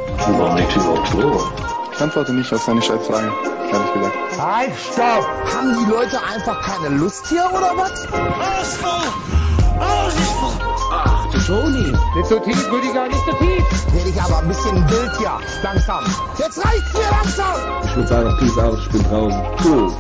Warum nicht über Klo? Ich antworte nicht auf seine Scheißfrage, ehrlich gesagt. Halt, stopp! Haben die Leute einfach keine Lust hier, oder was? Ach, du Toni. Nicht so tief, Rüdiger, nicht so tief! Werde ich aber ein bisschen wild hier, langsam. Jetzt reicht's mir langsam! Ich würde sagen, peace out, ich bin draußen. Cool.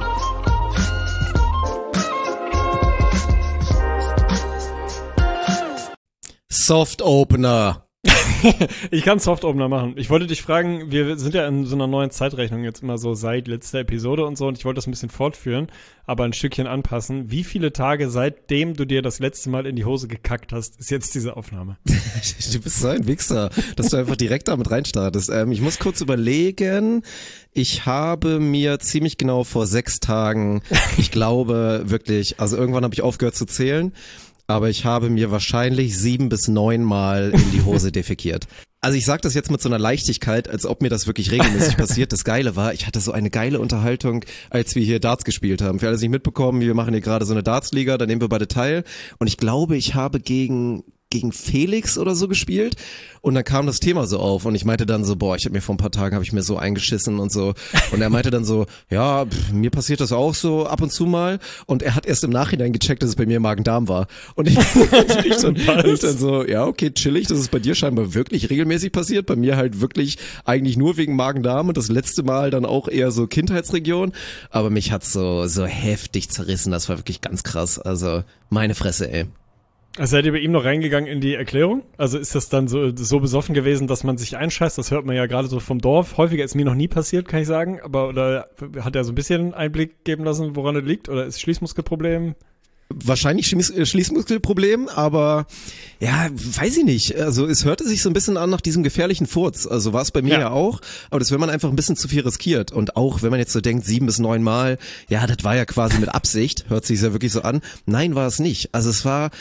Soft Opener. Ich kann Soft-Opener machen. Ich wollte dich fragen, wir sind ja in so einer neuen Zeitrechnung jetzt immer so seit letzter Episode und so und ich wollte das ein bisschen fortführen, aber ein Stückchen anpassen. Wie viele Tage seitdem du dir das letzte Mal in die Hose gekackt hast, ist jetzt diese Aufnahme? Du bist so ein Wichser, dass du einfach direkt damit reinstartest. Ich muss kurz überlegen. Ich habe mir ziemlich genau vor 6 Tagen, ich glaube wirklich, also irgendwann habe ich aufgehört zu zählen, aber ich habe mir wahrscheinlich 7 bis 9 Mal in die Hose defekiert. Also ich sage das jetzt mit so einer Leichtigkeit, als ob mir das wirklich regelmäßig passiert. Das Geile war, ich hatte so eine geile Unterhaltung, als wir hier Darts gespielt haben. Für alle, die nicht mitbekommen, wir machen hier gerade so eine Darts-Liga, da nehmen wir beide teil. Und ich glaube, ich habe gegen Felix oder so gespielt und dann kam das Thema so auf und ich meinte dann so, ich habe mir vor ein paar Tagen, habe ich mir so eingeschissen und so und er meinte dann so, ja, mir passiert das auch so ab und zu mal und er hat erst im Nachhinein gecheckt, dass es bei mir Magen-Darm war und ich dann so, ja, okay, chillig, das ist bei dir scheinbar wirklich regelmäßig passiert, bei mir halt wirklich eigentlich nur wegen Magen-Darm und das letzte Mal dann auch eher so Kindheitsregion, aber mich hat's so heftig zerrissen, das war wirklich ganz krass, also meine Fresse, ey. Also seid ihr bei ihm noch reingegangen in die Erklärung? Also ist das dann so besoffen gewesen, dass man sich einscheißt? Das hört man ja gerade so vom Dorf. Häufiger ist mir noch nie passiert, kann ich sagen. Aber oder hat er so ein bisschen Einblick geben lassen, woran es liegt? Oder ist Schließmuskelproblem? Wahrscheinlich Schließmuskelproblem, aber ja, weiß ich nicht. Also es hörte sich so ein bisschen an nach diesem gefährlichen Furz. Also war es bei mir ja auch, aber das, wenn man einfach ein bisschen zu viel riskiert und auch wenn man jetzt so denkt 7 bis 9 Mal, ja, das war ja quasi mit Absicht, hört sich ja wirklich so an. Nein, war es nicht. Also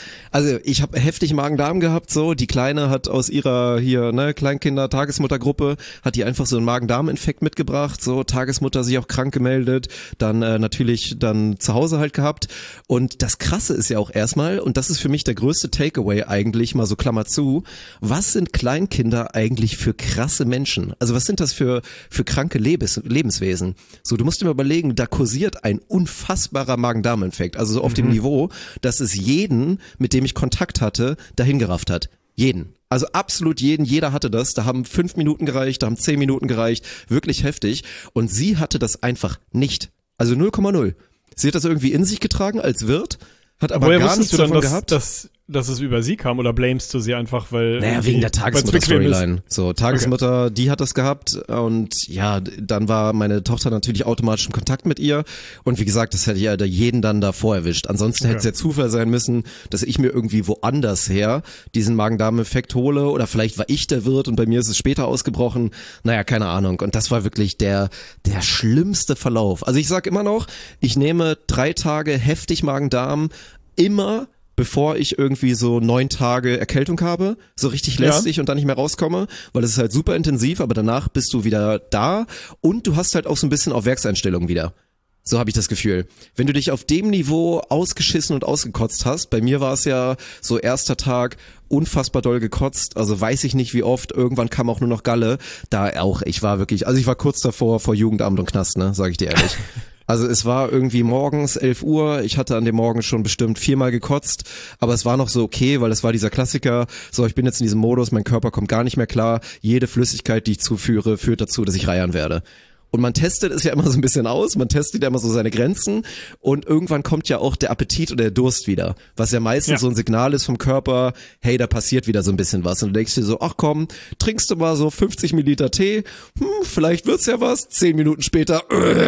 ich habe heftig Magen-Darm gehabt, so, die Kleine hat aus ihrer hier, Kleinkinder-Tagesmuttergruppe, hat die einfach so einen Magen-Darm-Infekt mitgebracht, so, Tagesmutter sich auch krank gemeldet, dann natürlich dann zu Hause halt gehabt und das Krasse ist ja auch erstmal, und das ist für mich der größte Takeaway eigentlich, mal so Klammer zu, was sind Kleinkinder eigentlich für krasse Menschen? Also was sind das für kranke Lebenswesen? So, du musst dir mal überlegen, da kursiert ein unfassbarer Magen-Darm-Infekt, also so auf dem Niveau, dass es jeden, mit dem ich Kontakt hatte, dahin gerafft hat. Jeden. Also absolut jeden, jeder hatte das, da haben 5 Minuten gereicht, da haben 10 Minuten gereicht, wirklich heftig. Und sie hatte das einfach nicht. Also 0,0. Sie hat das irgendwie in sich getragen als Wirt, hat aber gar nichts davon gehabt. Dass es über sie kam oder blamest du sie einfach, weil... Naja, wegen der Tagesmutter-Storyline. So, Tagesmutter, okay. Die hat das gehabt und ja, dann war meine Tochter natürlich automatisch in Kontakt mit ihr und wie gesagt, das hätte ja jeden dann davor erwischt. Ansonsten hätte es ja Zufall sein müssen, dass ich mir irgendwie woanders her diesen Magen-Darm-Effekt hole oder vielleicht war ich der Wirt und bei mir ist es später ausgebrochen. Naja, keine Ahnung. Und das war wirklich der schlimmste Verlauf. Also ich sag immer noch, ich nehme 3 Tage heftig Magen-Darm immer bevor ich irgendwie so 9 Tage Erkältung habe, so richtig lästig und dann nicht mehr rauskomme, weil es ist halt super intensiv, aber danach bist du wieder da und du hast halt auch so ein bisschen auf Werkseinstellung wieder. So habe ich das Gefühl. Wenn du dich auf dem Niveau ausgeschissen und ausgekotzt hast, bei mir war es ja so erster Tag unfassbar doll gekotzt, also weiß ich nicht wie oft, irgendwann kam auch nur noch Galle, da auch, ich war kurz davor vor Jugendamt und Knast, ne, sag ich dir ehrlich. Also es war irgendwie morgens 11 Uhr, ich hatte an dem Morgen schon bestimmt 4-mal gekotzt, aber es war noch so okay, weil es war dieser Klassiker, so ich bin jetzt in diesem Modus, mein Körper kommt gar nicht mehr klar, jede Flüssigkeit, die ich zuführe, führt dazu, dass ich reiern werde. Und man testet es ja immer so ein bisschen aus, man testet ja immer so seine Grenzen und irgendwann kommt ja auch der Appetit oder der Durst wieder, was ja meistens so ein Signal ist vom Körper, hey, da passiert wieder so ein bisschen was und du denkst dir so, ach komm, trinkst du mal so 50 Milliliter Tee, vielleicht wird's ja was, 10 Minuten später,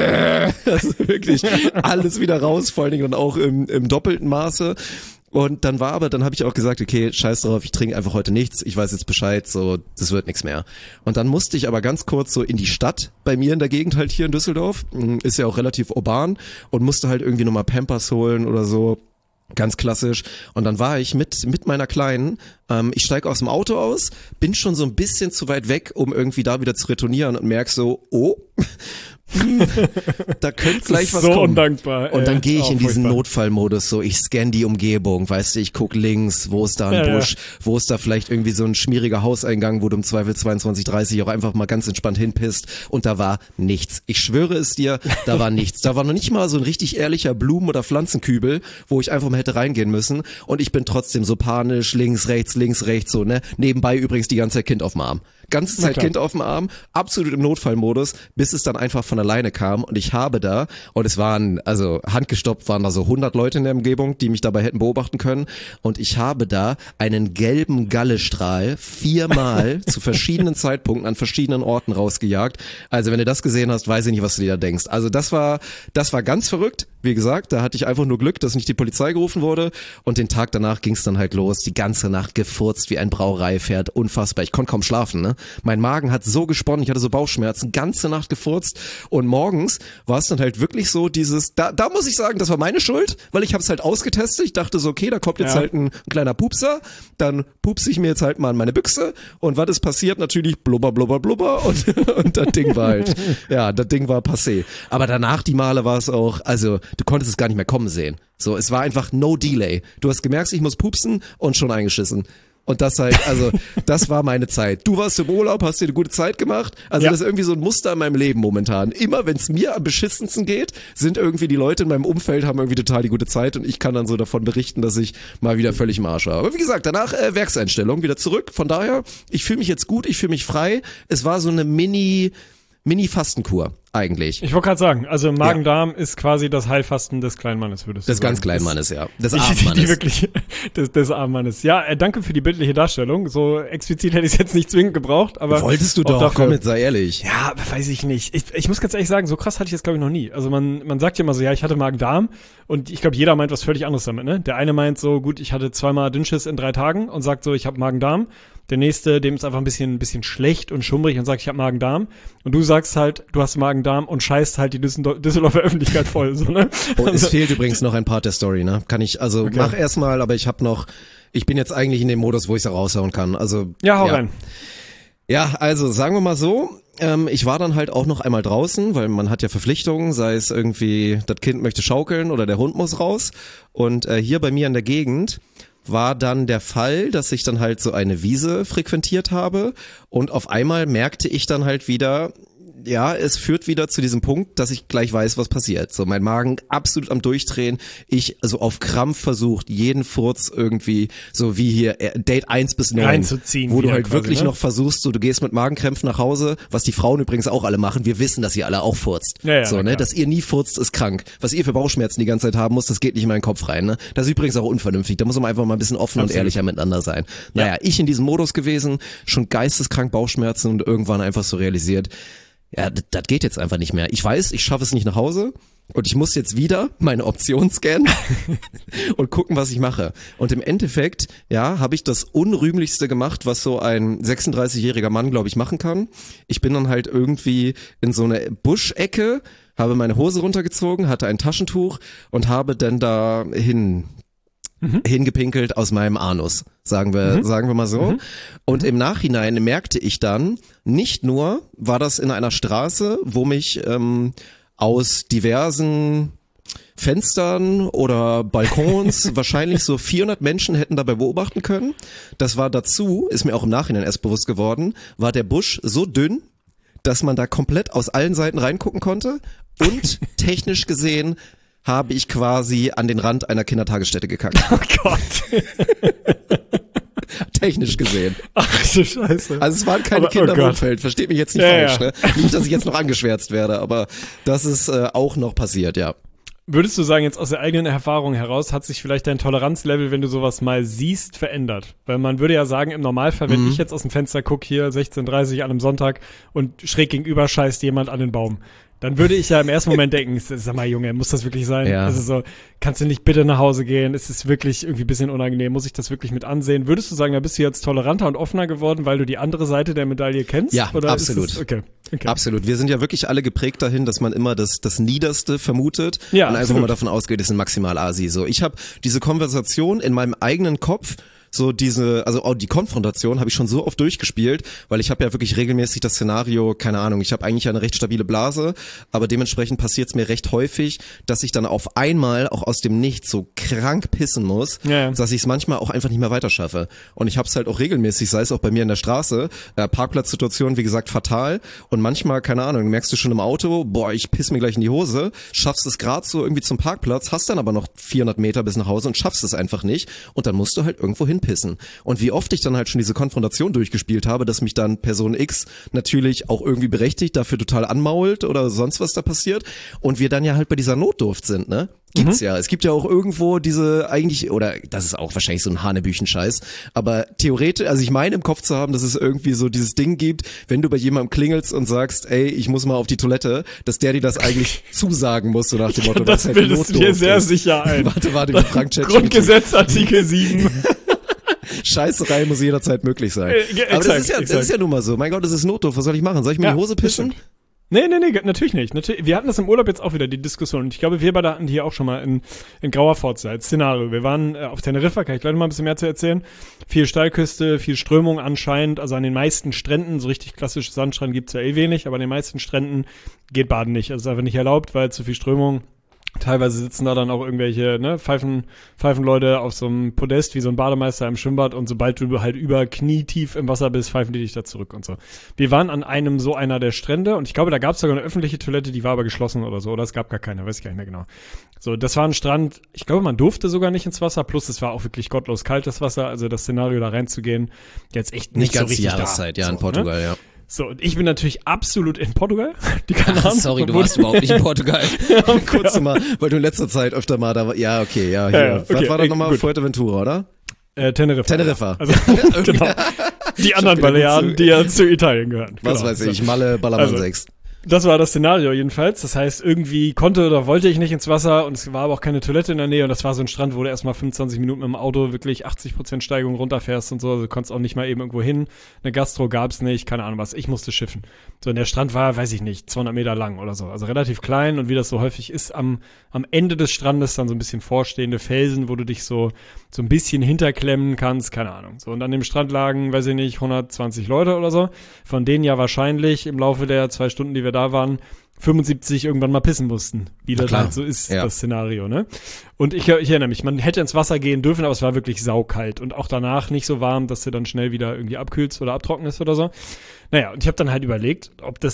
also wirklich alles wieder raus, vor allen Dingen dann auch im doppelten Maße. Und dann habe ich auch gesagt, okay, scheiß drauf, ich trinke einfach heute nichts, ich weiß jetzt Bescheid, so, das wird nichts mehr. Und dann musste ich aber ganz kurz so in die Stadt, bei mir in der Gegend halt hier in Düsseldorf, ist ja auch relativ urban und musste halt irgendwie nochmal Pampers holen oder so, ganz klassisch. Und dann war ich mit meiner Kleinen, ich steige aus dem Auto aus, bin schon so ein bisschen zu weit weg, um irgendwie da wieder zu retournieren und merk so, da könnte gleich was so kommen. Undankbar. Und dann gehe ich in diesen furchtbar. Notfallmodus, so ich scanne die Umgebung, weißt du, ich guck links, wo ist da ein Busch, wo ist da vielleicht irgendwie so ein schmieriger Hauseingang, wo du im Zweifel 22:30 auch einfach mal ganz entspannt hinpisst und da war nichts. Ich schwöre es dir, da war nichts. Da war noch nicht mal so ein richtig ehrlicher Blumen- oder Pflanzenkübel, wo ich einfach mal hätte reingehen müssen und ich bin trotzdem so panisch, links, rechts, so, ne? Nebenbei übrigens die ganze Zeit Kind auf dem Arm. Ganze Zeit Kind auf dem Arm, absolut im Notfallmodus, bis es dann einfach von alleine kam und ich habe da, und es waren, also handgestoppt waren da so 100 Leute in der Umgebung, die mich dabei hätten beobachten können und ich habe da einen gelben Gallestrahl 4-mal zu verschiedenen Zeitpunkten an verschiedenen Orten rausgejagt. Also wenn du das gesehen hast, weiß ich nicht, was du dir da denkst. Also das war ganz verrückt. Wie gesagt, da hatte ich einfach nur Glück, dass nicht die Polizei gerufen wurde und den Tag danach ging es dann halt los, die ganze Nacht gefurzt wie ein Brauereipferd, unfassbar. Ich konnte kaum schlafen, ne? Mein Magen hat so gesponnen, ich hatte so Bauchschmerzen, ganze Nacht gefurzt und morgens war es dann halt wirklich so dieses, da muss ich sagen, das war meine Schuld, weil ich habe es halt ausgetestet. Ich dachte so, okay, da kommt jetzt halt ein kleiner Pupser, dann pupse ich mir jetzt halt mal in meine Büchse und was ist passiert? Natürlich blubber und das Ding war halt, das Ding war passé. Aber danach die Male war es auch, also du konntest es gar nicht mehr kommen sehen. So, es war einfach no delay. Du hast gemerkt, ich muss pupsen und schon eingeschissen. Und das halt, also, das war meine Zeit. Du warst im Urlaub, hast dir eine gute Zeit gemacht. Also das ist irgendwie so ein Muster in meinem Leben momentan. Immer wenn es mir am beschissensten geht, sind irgendwie die Leute in meinem Umfeld, haben irgendwie total die gute Zeit und ich kann dann so davon berichten, dass ich mal wieder völlig im Arsch war. Aber wie gesagt, danach Werkseinstellung, wieder zurück. Von daher, ich fühle mich jetzt gut, ich fühle mich frei. Es war so eine Mini-Fastenkur eigentlich. Ich wollte gerade sagen, also Magen-Darm ist quasi das Heilfasten des kleinen Mannes, würdest du sagen. Des ganz kleinen Mannes, ja. Des armen Mannes. Wirklich, des armen Mannes. Ja, danke für die bildliche Darstellung. So explizit hätte ich es jetzt nicht zwingend gebraucht, aber wolltest du doch, komm jetzt, sei ehrlich. Ja, weiß ich nicht. Ich muss ganz ehrlich sagen, so krass hatte ich das glaube ich noch nie. Also man sagt ja immer so, ja, ich hatte Magen-Darm und ich glaube, jeder meint was völlig anderes damit, ne? Der eine meint so, gut, ich hatte 2-mal Dünnschiss in 3 Tagen und sagt so, ich habe Magen-Darm. Der nächste, dem ist einfach ein bisschen schlecht und schummrig und sagt, ich habe Magen-Darm. Und du sagst halt, du hast Magen-Darm und scheißt halt die Düsseldorfer Öffentlichkeit voll, so, ne? Und es fehlt übrigens noch ein Part der Story, ne? Kann ich, also mach erstmal, aber ich bin jetzt eigentlich in dem Modus, wo ich es raushauen kann. Also hau rein. Ja, also sagen wir mal so, ich war dann halt auch noch einmal draußen, weil man hat ja Verpflichtungen, sei es irgendwie, das Kind möchte schaukeln oder der Hund muss raus. Und hier bei mir in der Gegend war dann der Fall, dass ich dann halt so eine Wiese frequentiert habe und auf einmal merkte ich dann halt wieder, ja, es führt wieder zu diesem Punkt, dass ich gleich weiß, was passiert. So, mein Magen absolut am Durchdrehen. Ich also auf Krampf versucht, jeden Furz irgendwie, so wie hier Date 1 bis 9, reinzuziehen, wo du halt quasi, wirklich ne? noch versuchst, so du gehst mit Magenkrämpfen nach Hause, was die Frauen übrigens auch alle machen. Wir wissen, dass ihr alle auch furzt. Ja, so, ne, dass ihr nie furzt, ist krank. Was ihr für Bauchschmerzen die ganze Zeit haben müsst, das geht nicht in meinen Kopf rein, ne? Das ist übrigens auch unvernünftig. Da muss man einfach mal ein bisschen offen und ehrlicher miteinander sein. Naja, ich in diesem Modus gewesen, schon geisteskrank Bauchschmerzen und irgendwann einfach so realisiert, ja, das geht jetzt einfach nicht mehr. Ich weiß, ich schaffe es nicht nach Hause und ich muss jetzt wieder meine Option scannen und gucken, was ich mache. Und im Endeffekt, ja, habe ich das Unrühmlichste gemacht, was so ein 36-jähriger Mann, glaube ich, machen kann. Ich bin dann halt irgendwie in so eine Buschecke, habe meine Hose runtergezogen, hatte ein Taschentuch und habe dann da hingepinkelt aus meinem Anus, sagen wir mal so. Und im Nachhinein merkte ich dann, nicht nur war das in einer Straße, wo mich aus diversen Fenstern oder Balkons wahrscheinlich so 400 Menschen hätten dabei beobachten können. Das war dazu, ist mir auch im Nachhinein erst bewusst geworden, war der Busch so dünn, dass man da komplett aus allen Seiten reingucken konnte und technisch gesehen habe ich quasi an den Rand einer Kindertagesstätte gekackt. Oh Gott. Technisch gesehen. Ach du Scheiße. Also es waren keine Kinder im Umfeld, versteht mich jetzt nicht falsch. Ne? Nicht, dass ich jetzt noch angeschwärzt werde, aber das ist auch noch passiert, ja. Würdest du sagen, jetzt aus der eigenen Erfahrung heraus, hat sich vielleicht dein Toleranzlevel, wenn du sowas mal siehst, verändert? Weil man würde ja sagen, im Normalfall, wenn ich jetzt aus dem Fenster gucke, hier 16:30 an einem Sonntag und schräg gegenüber scheißt jemand an den Baum, dann würde ich ja im ersten Moment denken, sag mal Junge, muss das wirklich sein? Ja. Also so, kannst du nicht bitte nach Hause gehen? Es ist wirklich irgendwie ein bisschen unangenehm, muss ich das wirklich mit ansehen? Würdest du sagen, da bist du jetzt toleranter und offener geworden, weil du die andere Seite der Medaille kennst? Ja, oder absolut. Ist das, okay. Absolut. Wir sind ja wirklich alle geprägt dahin, dass man immer das Niederste vermutet und einfach mal davon ausgeht, es sind maximal Asi. So, ich habe diese Konversation in meinem eigenen Kopf so die Konfrontation habe ich schon so oft durchgespielt, weil ich habe ja wirklich regelmäßig das Szenario, keine Ahnung, ich habe eigentlich eine recht stabile Blase, aber dementsprechend passiert es mir recht häufig, dass ich dann auf einmal auch aus dem Nichts so krank pissen muss, dass ich es manchmal auch einfach nicht mehr weiter schaffe. Und ich habe es halt auch regelmäßig, sei es auch bei mir in der Straße, Parkplatzsituation, wie gesagt, fatal. Und manchmal, keine Ahnung, merkst du schon im Auto, boah, ich piss mir gleich in die Hose, schaffst es gerade so irgendwie zum Parkplatz, hast dann aber noch 400 Meter bis nach Hause und schaffst es einfach nicht. Und dann musst du halt irgendwo hinpissen. Und wie oft ich dann halt schon diese Konfrontation durchgespielt habe, dass mich dann Person X natürlich auch irgendwie berechtigt dafür total anmault oder sonst was da passiert. Und wir dann ja halt bei dieser Notdurft sind, ne? Gibt's ja. Es gibt ja auch irgendwo diese eigentlich, oder das ist auch wahrscheinlich so ein Hanebüchen-Scheiß, aber theoretisch, also ich meine im Kopf zu haben, dass es irgendwie so dieses Ding gibt, wenn du bei jemandem klingelst und sagst, ey, ich muss mal auf die Toilette, dass der dir das eigentlich zusagen muss, so nach dem Motto, das bildest du dir sehr sicher ein. Warte, wie Frank Chat Grundgesetz Artikel 7. Scheißerei muss jederzeit möglich sein. Aber das ist ja nun mal so. Mein Gott, das ist Notdurft. Was soll ich machen? Soll ich mir in die Hose pissen? Nee, natürlich nicht. Wir hatten das im Urlaub jetzt auch wieder, die Diskussion. Und ich glaube, wir beide hatten die hier auch schon mal in grauer Forza als Szenario. Wir waren auf Teneriffa, kann ich gleich noch mal ein bisschen mehr zu erzählen. Viel Steilküste, viel Strömung anscheinend. Also an den meisten Stränden, so richtig klassische Sandstrand gibt's ja wenig, aber an den meisten Stränden geht Baden nicht. Also ist einfach nicht erlaubt, weil zu viel Strömung. Teilweise sitzen da dann auch irgendwelche Pfeifenleute auf so einem Podest wie so ein Bademeister im Schwimmbad und sobald du halt über knietief im Wasser bist, pfeifen die dich da zurück und so. Wir waren an einer der Strände und ich glaube, da gab es sogar eine öffentliche Toilette, die war aber geschlossen oder so, oder es gab gar keine, weiß ich gar nicht mehr genau. So, das war ein Strand, ich glaube, man durfte sogar nicht ins Wasser, plus es war auch wirklich gottlos kaltes Wasser, also das Szenario da reinzugehen, jetzt echt nicht so richtig die Jahreszeit, da. Ja, in Portugal, ne? Ja. So, und ich bin natürlich absolut in Portugal. Die Kanaren. Sorry, du warst überhaupt nicht in Portugal. Kurz mal, weil du in letzter Zeit öfter mal da war. Ja, okay, ja, hier. Ja, okay, was war das nochmal? Fuerteventura, oder? Teneriffa. Also, genau. Die anderen Balearen, die ja zu Italien gehören. Was genau. weiß ich, Malle, Ballermann 6. Das war das Szenario jedenfalls. Das heißt, irgendwie konnte oder wollte ich nicht ins Wasser und es war aber auch keine Toilette in der Nähe und das war so ein Strand, wo du erstmal 25 Minuten mit dem Auto wirklich 80% Steigung runterfährst und so. Also du konntest auch nicht mal eben irgendwo hin. Eine Gastro gab's nicht, keine Ahnung was. Ich musste schiffen. So, und der Strand war, weiß ich nicht, 200 Meter lang oder so. Also relativ klein und wie das so häufig ist, am Ende des Strandes dann so ein bisschen vorstehende Felsen, wo du dich so ein bisschen hinterklemmen kannst, keine Ahnung. So, und an dem Strand lagen, weiß ich nicht, 120 Leute oder so. Von denen ja wahrscheinlich im Laufe der 2 Stunden, die wir da waren, 75 irgendwann mal pissen mussten. Wie das halt so ist, das Szenario, ne? Und ich erinnere mich, man hätte ins Wasser gehen dürfen, aber es war wirklich saukalt und auch danach nicht so warm, dass du dann schnell wieder irgendwie abkühlst oder abtrocknest oder so. Naja, und ich habe dann halt überlegt,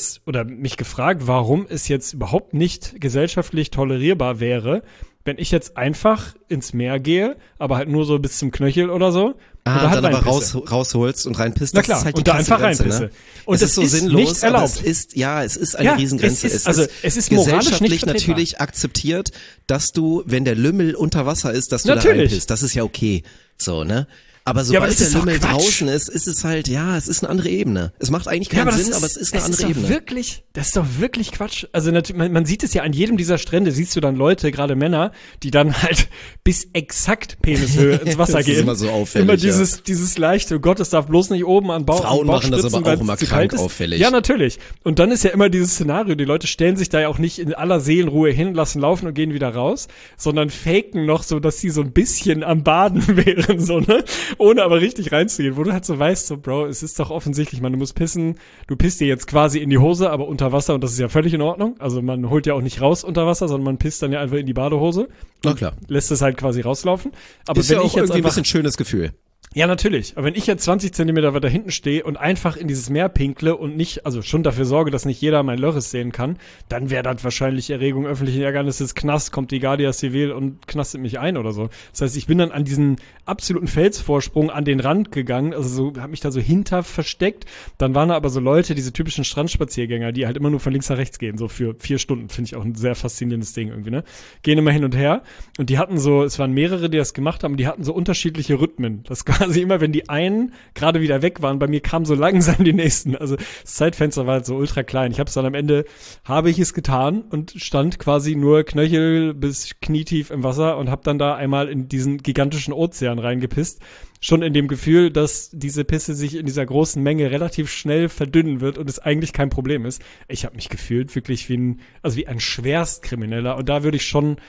mich gefragt, warum es jetzt überhaupt nicht gesellschaftlich tolerierbar wäre, wenn ich jetzt einfach ins Meer gehe, aber halt nur so bis zum Knöchel oder so. Und dann aber rausholst und reinpisst. Na klar, das ist halt die und da einfach Grenze, reinpisse. Ne? Und es ist so sinnlos, nicht erlaubt. Aber es ist eine Riesengrenze. Es ist gesellschaftlich natürlich akzeptiert, dass du, wenn der Lümmel unter Wasser ist, dass du da reinpisst. Das ist ja okay. So, ne? Aber sobald der Lümmel draußen ist es halt, es ist eine andere Ebene. Es macht eigentlich keinen Sinn, aber es ist eine andere Ebene. Das ist doch wirklich Quatsch. Also man sieht es ja an jedem dieser Strände, siehst du dann Leute, gerade Männer, die dann halt bis exakt Penishöhe ins Wasser gehen. Das ist immer so auffällig. Immer dieses leichte, oh Gott, es darf bloß nicht oben an Bauch Frauen machen das aber auch immer krank auffällig. Ja, natürlich. Und dann ist ja immer dieses Szenario, die Leute stellen sich da ja auch nicht in aller Seelenruhe hin, lassen laufen und gehen wieder raus, sondern faken noch so, dass sie so ein bisschen am Baden wären, so, ne? Ohne aber richtig reinzugehen, wo du halt so weißt, so, Bro, es ist doch offensichtlich, du musst pissen, du pisst dir jetzt quasi in die Hose, aber unter Wasser und das ist ja völlig in Ordnung. Also man holt ja auch nicht raus unter Wasser, sondern man pisst dann ja einfach in die Badehose. Na klar. Lässt es halt quasi rauslaufen. Aber ist wenn ja auch ich jetzt irgendwie ein bisschen schönes Gefühl. Ja, natürlich. Aber wenn ich jetzt 20 Zentimeter weiter hinten stehe und einfach in dieses Meer pinkle und nicht, also schon dafür sorge, dass nicht jeder mein Loris sehen kann, dann wäre das wahrscheinlich Erregung öffentlichen Ärgernisses, Knast, kommt die Guardia Civil und knastet mich ein oder so. Das heißt, ich bin dann an diesen absoluten Felsvorsprung an den Rand gegangen, also so, hab mich da so hinter versteckt. Dann waren da aber so Leute, diese typischen Strandspaziergänger, die halt immer nur von links nach rechts gehen, so für 4 Stunden, finde ich auch ein sehr faszinierendes Ding irgendwie, ne? Gehen immer hin und her und die hatten so, es waren mehrere, die das gemacht haben, die hatten so unterschiedliche Rhythmen. Das quasi immer, wenn die einen gerade wieder weg waren, bei mir kamen so langsam die nächsten. Also das Zeitfenster war halt so ultra klein. Ich habe es dann am Ende, habe ich es getan und stand quasi nur Knöchel bis knietief im Wasser und habe dann da einmal in diesen gigantischen Ozean reingepisst. Schon in dem Gefühl, dass diese Pisse sich in dieser großen Menge relativ schnell verdünnen wird und es eigentlich kein Problem ist. Ich habe mich gefühlt wirklich wie ein Schwerstkrimineller und da würde ich schon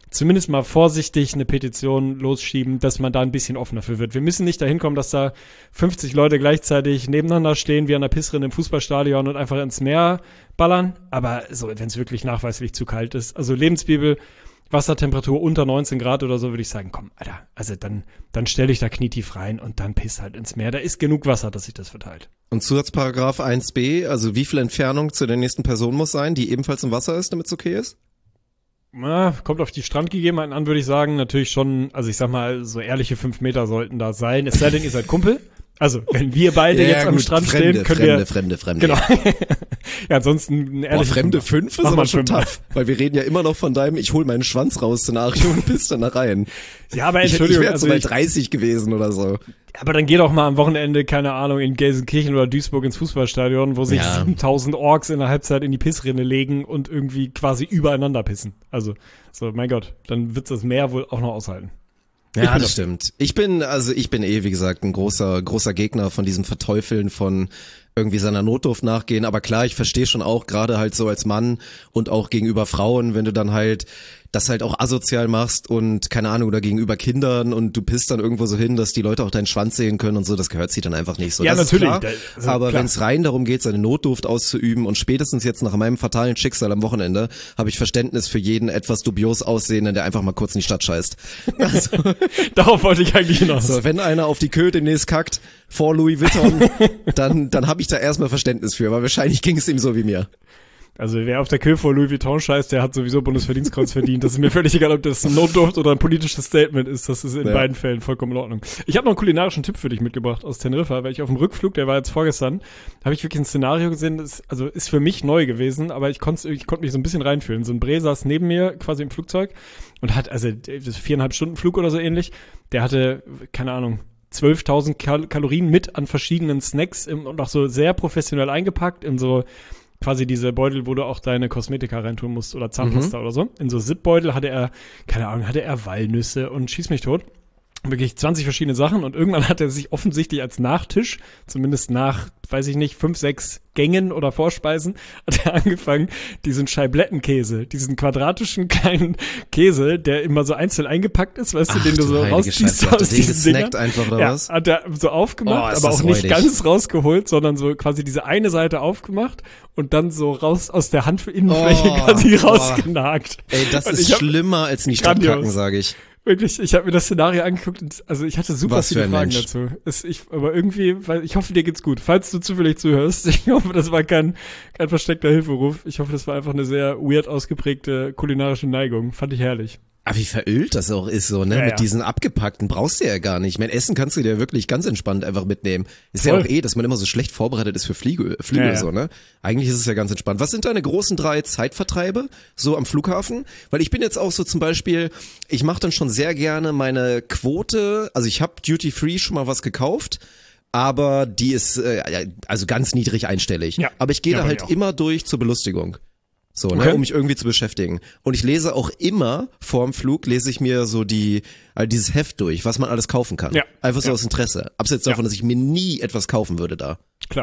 zumindest mal vorsichtig eine Petition losschieben, dass man da ein bisschen offener für wird. Wir müssen nicht dahin kommen, dass da 50 Leute gleichzeitig nebeneinander stehen wie an der Pissrinne im Fußballstadion und einfach ins Meer ballern. Aber so, wenn es wirklich nachweislich zu kalt ist. Also Lebensbibel, Wassertemperatur unter 19 Grad oder so, würde ich sagen, komm, Alter, also dann stell dich da knietief rein und dann piss halt ins Meer. Da ist genug Wasser, dass sich das verteilt. Und Zusatzparagraph 1b, also wie viel Entfernung zu der nächsten Person muss sein, die ebenfalls im Wasser ist, damit es okay ist? Na, kommt auf die Strandgegebenheiten an, würde ich sagen. Natürlich schon, also ich sag mal, so ehrliche 5 Meter sollten da sein. Es sei denn, ihr seid Kumpel. Also, wenn wir beide jetzt am Strand stehen, können wir... Fremde. Genau. Ja, ansonsten ein ehrliches... Fremde 5 ist aber schon tough. Weil wir reden ja immer noch von deinem Ich hol meinen Schwanz raus Szenario und bist dann da rein. Ja, aber Entschuldigung. Ich wäre so bei 30 gewesen oder so. Aber dann geh doch mal am Wochenende, keine Ahnung, in Gelsenkirchen oder Duisburg ins Fußballstadion, wo sich 7000 Orks in der Halbzeit in die Pissrinne legen und irgendwie quasi übereinander pissen. Also, so, mein Gott, dann wird das Meer wohl auch noch aushalten. Ja, das stimmt. Ich bin wie gesagt, ein großer Gegner von diesem Verteufeln von irgendwie seiner Notdurft nachgehen. Aber klar, ich verstehe schon auch, gerade halt so als Mann und auch gegenüber Frauen, wenn du dann halt das halt auch asozial machst und keine Ahnung, oder gegenüber Kindern und du pisst dann irgendwo so hin, dass die Leute auch deinen Schwanz sehen können und so, das gehört sich dann einfach nicht so. Ja, das natürlich. Ist klar, aber wenn es rein darum geht, seine Notdurft auszuüben und spätestens jetzt nach meinem fatalen Schicksal am Wochenende habe ich Verständnis für jeden etwas dubios Aussehenden, der einfach mal kurz in die Stadt scheißt. Also, darauf wollte ich eigentlich hinaus. So, wenn einer auf die Köh demnächst kackt vor Louis Vuitton, dann habe ich da erstmal Verständnis für, weil wahrscheinlich ging es ihm so wie mir. Also wer auf der Köhe vor Louis Vuitton scheißt, der hat sowieso Bundesverdienstkreuz verdient. Das ist mir völlig egal, ob das ein Notdurft oder ein politisches Statement ist. Das ist in beiden Fällen vollkommen in Ordnung. Ich habe noch einen kulinarischen Tipp für dich mitgebracht aus Teneriffa, weil ich auf dem Rückflug, der war jetzt vorgestern, habe ich wirklich ein Szenario gesehen, das ist für mich neu gewesen, aber ich konnte mich so ein bisschen reinfühlen. So ein Bre saß neben mir quasi im Flugzeug und hat, also das 4,5 Stunden Flug oder so ähnlich, der hatte, keine Ahnung, 12.000 Kalorien mit an verschiedenen Snacks und auch so sehr professionell eingepackt in so quasi diese Beutel, wo du auch deine Kosmetika reintun musst oder Zahnpasta oder so. In so Zipbeutel hatte er, keine Ahnung, Walnüsse und schieß mich tot. Wirklich 20 verschiedene Sachen und irgendwann hat er sich offensichtlich als Nachtisch, zumindest nach, weiß ich nicht, 5, 6 Gängen oder Vorspeisen, hat er angefangen, diesen Scheiblettenkäse, diesen quadratischen kleinen Käse, der immer so einzeln eingepackt ist, weißt du, den du so rausziehst aus diesen Dingern. Einfach, oder ja, was? hat er so aufgemacht, aber auch nicht ganz rausgeholt, sondern so quasi diese eine Seite aufgemacht und dann so raus aus der Handinnenfläche quasi rausgenagt. Ey, das ist schlimmer als nicht kacken, sage ich. Wirklich, ich habe mir das Szenario angeguckt und also ich hatte super viele Fragen dazu. Aber irgendwie, weil ich hoffe, dir geht's gut. Falls du zufällig zuhörst, ich hoffe, das war kein versteckter Hilferuf. Ich hoffe, das war einfach eine sehr weird ausgeprägte kulinarische Neigung. Fand ich herrlich. Aber wie verölt das auch ist, so, ne? Ja, mit diesen abgepackten brauchst du ja gar nicht. Ich meine, Essen kannst du dir wirklich ganz entspannt einfach mitnehmen. Ist ja auch dass man immer so schlecht vorbereitet ist für Flüge, so, ne? Eigentlich ist es ja ganz entspannt. Was sind deine großen 3 Zeitvertreibe so am Flughafen? Weil ich bin jetzt auch so zum Beispiel, ich mache dann schon sehr gerne meine Quote, also ich habe Duty Free schon mal was gekauft, aber die ist also ganz niedrig einstellig. Ja. Aber ich gehe da halt immer durch zur Belustigung. So, ne, um mich irgendwie zu beschäftigen. Und ich lese auch immer vorm Flug, lese ich mir so dieses Heft durch, was man alles kaufen kann. Ja. Einfach so aus Interesse. Abseits davon, dass ich mir nie etwas kaufen würde da. Klar.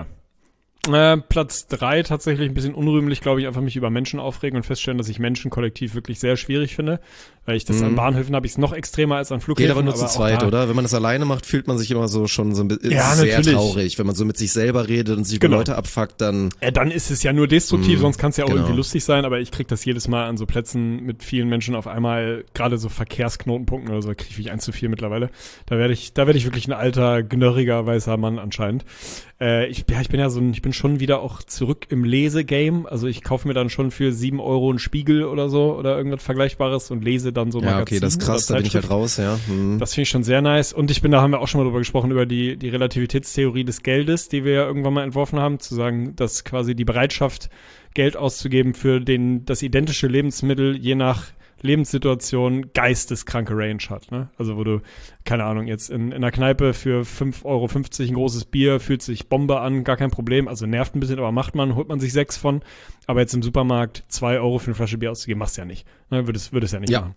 Platz 3 tatsächlich ein bisschen unrühmlich, glaube ich, einfach mich über Menschen aufregen und feststellen, dass ich Menschen kollektiv wirklich sehr schwierig finde. Weil ich das an Bahnhöfen habe ich es noch extremer als an Flughäfen. Geht aber nur zu zweit, oder? Wenn man das alleine macht, fühlt man sich immer so schon so ein bisschen sehr traurig. Wenn man so mit sich selber redet und sich über Leute abfuckt, dann... dann ist es ja nur destruktiv, sonst kann es ja auch irgendwie lustig sein, aber ich krieg das jedes Mal an so Plätzen mit vielen Menschen auf einmal, gerade so Verkehrsknotenpunkten oder so, kriege ich 1 zu 4 mittlerweile. Da werde ich wirklich ein alter, gnörriger, weißer Mann anscheinend. Ich bin schon wieder auch zurück im Lesegame. Also ich kaufe mir dann schon für 7 Euro einen Spiegel oder so oder irgendwas Vergleichbares und lese dann so Magazin. Ja, okay, das ist krass, da bin ich halt raus, ja. Das finde ich schon sehr nice. Und da haben wir auch schon mal drüber gesprochen, über die Relativitätstheorie des Geldes, die wir ja irgendwann mal entworfen haben, zu sagen, dass quasi die Bereitschaft, Geld auszugeben für das identische Lebensmittel je nach Lebenssituation geisteskranke Range hat, ne? Also wo du, keine Ahnung, jetzt in einer Kneipe für 5,50 Euro ein großes Bier, fühlt sich Bombe an, gar kein Problem, also nervt ein bisschen, aber holt man sich 6 von, aber jetzt im Supermarkt 2 Euro für eine Flasche Bier auszugeben, machst du ja nicht, ne? Würdest ja nicht machen.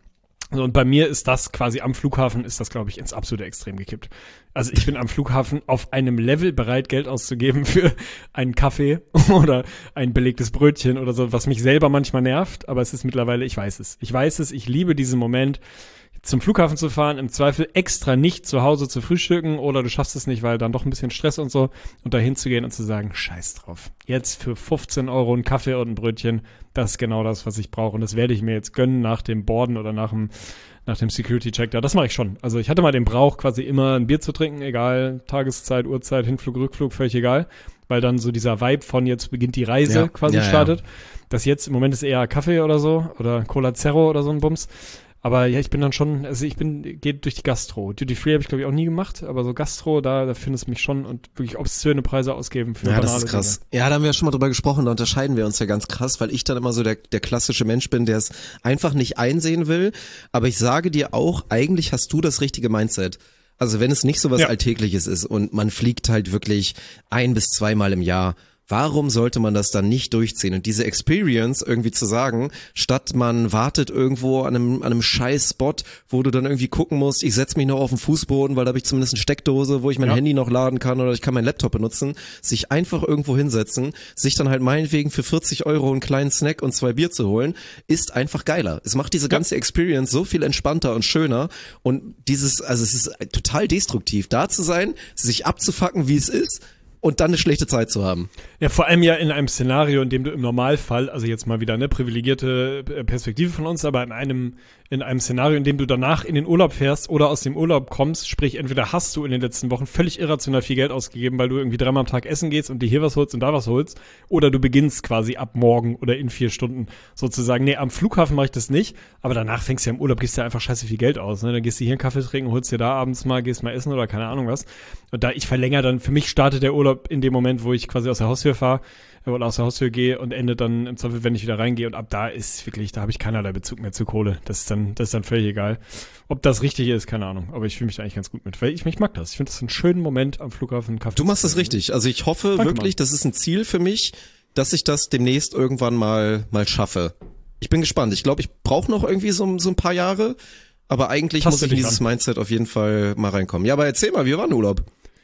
Und bei mir ist das quasi am Flughafen, ist das, glaube ich, ins absolute Extrem gekippt. Also ich bin am Flughafen auf einem Level bereit, Geld auszugeben für einen Kaffee oder ein belegtes Brötchen oder so, was mich selber manchmal nervt, aber es ist mittlerweile, ich weiß es, ich liebe diesen Moment, zum Flughafen zu fahren, im Zweifel extra nicht zu Hause zu frühstücken oder du schaffst es nicht, weil dann doch ein bisschen Stress und so und dahin zu gehen und zu sagen, scheiß drauf. Jetzt für 15 € ein Kaffee und ein Brötchen, das ist genau das, was ich brauche und das werde ich mir jetzt gönnen nach dem Boarden oder nach dem Security-Check da. Das mache ich schon. Also ich hatte mal den Brauch, quasi immer ein Bier zu trinken, egal, Tageszeit, Uhrzeit, Hinflug, Rückflug, völlig egal, weil dann so dieser Vibe von jetzt beginnt die Reise startet. Das jetzt im Moment ist eher Kaffee oder so oder Cola Zero oder so ein Bums. Aber ja, ich bin dann schon, also geht durch die Gastro. Duty Free habe ich, glaube ich, auch nie gemacht, aber so Gastro, da findest du mich schon und wirklich obszöne Preise ausgeben für ja, das ist krass. Dinge. Ja, da haben wir ja schon mal drüber gesprochen, da unterscheiden wir uns ja ganz krass, weil ich dann immer so der klassische Mensch bin, der es einfach nicht einsehen will. Aber ich sage dir auch, eigentlich hast du das richtige Mindset. Also wenn es nicht so was Alltägliches ist und man fliegt halt wirklich 1 bis 2 Mal im Jahr, warum sollte man das dann nicht durchziehen? Und diese Experience irgendwie zu sagen, statt man wartet irgendwo an einem scheiß Spot, wo du dann irgendwie gucken musst, ich setze mich noch auf den Fußboden, weil da habe ich zumindest eine Steckdose, wo ich mein Handy noch laden kann oder ich kann meinen Laptop benutzen, sich einfach irgendwo hinsetzen, sich dann halt meinetwegen für 40 € einen kleinen Snack und 2 Bier zu holen, ist einfach geiler. Es macht diese ganze Experience so viel entspannter und schöner und es ist total destruktiv, da zu sein, sich abzufucken, wie es ist, und dann eine schlechte Zeit zu haben. Ja, vor allem ja in einem Szenario, in dem du im Normalfall, also jetzt mal wieder eine privilegierte Perspektive von uns, aber in einem Szenario, in dem du danach in den Urlaub fährst oder aus dem Urlaub kommst, sprich entweder hast du in den letzten Wochen völlig irrational viel Geld ausgegeben, weil du irgendwie 3-mal am Tag essen gehst und dir hier was holst und da was holst, oder du beginnst quasi ab morgen oder in 4 Stunden sozusagen, nee, am Flughafen mache ich das nicht, aber danach fängst du ja im Urlaub, gibst du ja einfach scheiße viel Geld aus, ne? Dann gehst du hier einen Kaffee trinken, holst dir da abends mal, gehst mal essen oder keine Ahnung was. Und da ich verlängere dann, für mich startet der Urlaub in dem Moment, wo ich quasi aus der Haustür fahre oder aus der Haustür gehe und endet dann im Zweifel, wenn ich wieder reingehe und ab da ist wirklich, da habe ich keinerlei Bezug mehr zur Kohle. Das ist dann völlig egal. Ob das richtig ist, keine Ahnung. Aber ich fühle mich da eigentlich ganz gut mit, weil ich mag das. Ich finde das einen schönen Moment am Flughafen. Kaffee. Du machst das richtig. Also ich hoffe wirklich, das ist ein Ziel für mich, dass ich das demnächst irgendwann mal schaffe. Ich bin gespannt. Ich glaube, ich brauche noch irgendwie so ein paar Jahre, aber eigentlich muss ich in dieses Mindset auf jeden Fall mal reinkommen. Ja, aber erzähl mal, wie war ein Urlaub?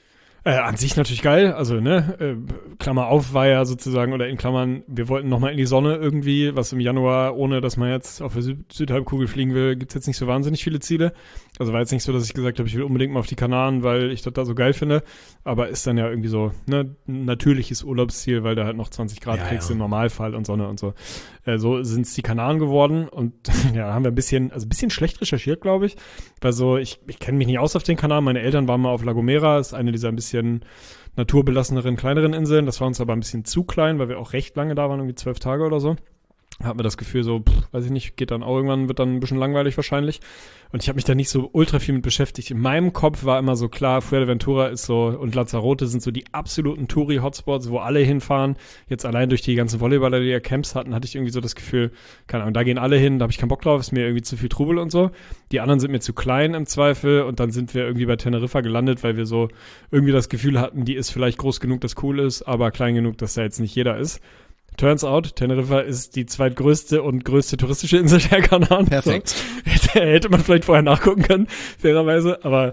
An sich natürlich geil, also Klammer auf war ja sozusagen, oder in Klammern, wir wollten nochmal in die Sonne irgendwie, was im Januar, ohne dass man jetzt auf der Südhalbkugel fliegen will, gibt's jetzt nicht so wahnsinnig viele Ziele. Also war jetzt nicht so, dass ich gesagt habe, ich will unbedingt mal auf die Kanaren, weil ich das da so geil finde, aber ist dann ja irgendwie so, ein natürliches Urlaubsziel, weil da halt noch 20 Grad kriegst im Normalfall und Sonne und so. So sind's die Kanaren geworden und ja, haben wir ein bisschen schlecht recherchiert, glaube ich, weil so, ich kenne mich nicht aus auf den Kanaren, meine Eltern waren mal auf La Gomera, ist eine dieser ein bisschen naturbelasseneren, kleineren Inseln. Das war uns aber ein bisschen zu klein, weil wir auch recht lange da waren, irgendwie 12 Tage oder so. Hat mir das Gefühl so, weiß ich nicht, geht dann auch irgendwann, wird dann ein bisschen langweilig wahrscheinlich. Und ich habe mich da nicht so ultra viel mit beschäftigt. In meinem Kopf war immer so klar, Fuerteventura ist so und Lanzarote sind so die absoluten Touri-Hotspots, wo alle hinfahren. Jetzt allein durch die ganzen Volleyballer, die ja Camps hatten, hatte ich irgendwie so das Gefühl, keine Ahnung, da gehen alle hin, da habe ich keinen Bock drauf, ist mir irgendwie zu viel Trubel und so. Die anderen sind mir zu klein im Zweifel und dann sind wir irgendwie bei Teneriffa gelandet, weil wir so irgendwie das Gefühl hatten, die ist vielleicht groß genug, dass cool ist, aber klein genug, dass da jetzt nicht jeder ist. Turns out, Teneriffa ist die zweitgrößte und größte touristische Insel der Kanaren. Perfekt. So. Hätte man vielleicht vorher nachgucken können, fairerweise. Aber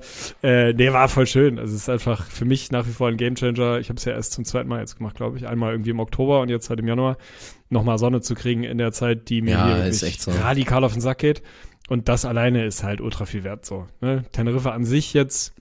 war voll schön. Also es ist einfach für mich nach wie vor ein Gamechanger. Ich habe es ja erst zum 2. Mal jetzt gemacht, glaube ich. Einmal irgendwie im Oktober und jetzt halt im Januar. Nochmal Sonne zu kriegen in der Zeit, die mir hier wirklich so radikal auf den Sack geht. Und das alleine ist halt ultra viel wert so. Ne? Teneriffa an sich jetzt,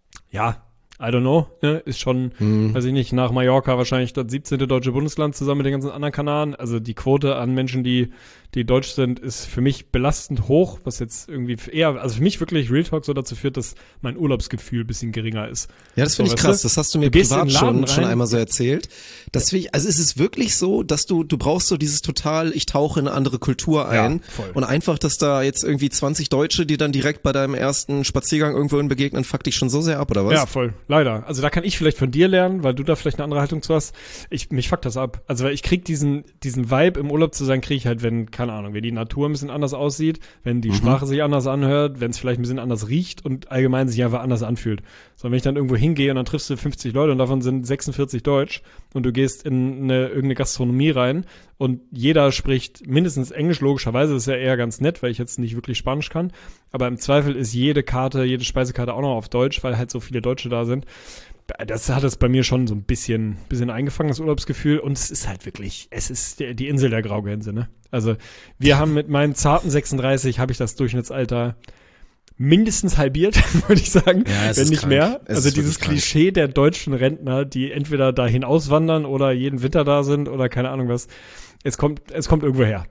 ja, I don't know, ist schon, weiß ich nicht, nach Mallorca wahrscheinlich das 17. deutsche Bundesland zusammen mit den ganzen anderen Kanaren. Also die Quote an Menschen, die deutsch sind, ist für mich belastend hoch, was jetzt irgendwie eher, also für mich wirklich Real Talk so dazu führt, dass mein Urlaubsgefühl ein bisschen geringer ist. Ja, das finde ich krass. Das hast du mir privat schon einmal so erzählt. Also ist es wirklich so, dass du brauchst so dieses total, ich tauche in eine andere Kultur ein und einfach, dass da jetzt irgendwie 20 Deutsche, die dann direkt bei deinem ersten Spaziergang irgendwohin begegnen, fuck dich schon so sehr ab, oder was? Ja, voll. leider. Also da kann ich vielleicht von dir lernen, weil du da vielleicht eine andere Haltung zu hast. Mich fuckt das ab. Also weil ich krieg diesen Vibe im Urlaub zu sein, kriege ich halt, wenn, keine Ahnung, wenn die Natur ein bisschen anders aussieht, wenn die Sprache sich anders anhört, wenn es vielleicht ein bisschen anders riecht und allgemein sich einfach anders anfühlt. So, wenn ich dann irgendwo hingehe und dann triffst du 50 Leute und davon sind 46 Deutsch und du gehst in irgendeine Gastronomie rein und jeder spricht mindestens Englisch, logischerweise, das ist ja eher ganz nett, weil ich jetzt nicht wirklich Spanisch kann, aber im Zweifel ist jede Speisekarte auch noch auf Deutsch, weil halt so viele Deutsche da sind. Das hat es bei mir schon so ein bisschen eingefangen, das Urlaubsgefühl, und es ist halt wirklich, es ist die Insel der Graugänse, ne? Also wir haben mit meinen zarten 36, habe ich das Durchschnittsalter mindestens halbiert, würde ich sagen, ja, wenn nicht krank. mehr. Es also ist dieses krank. Klischee der deutschen Rentner, die entweder dahin auswandern oder jeden Winter da sind oder keine Ahnung was. Es kommt irgendwo her.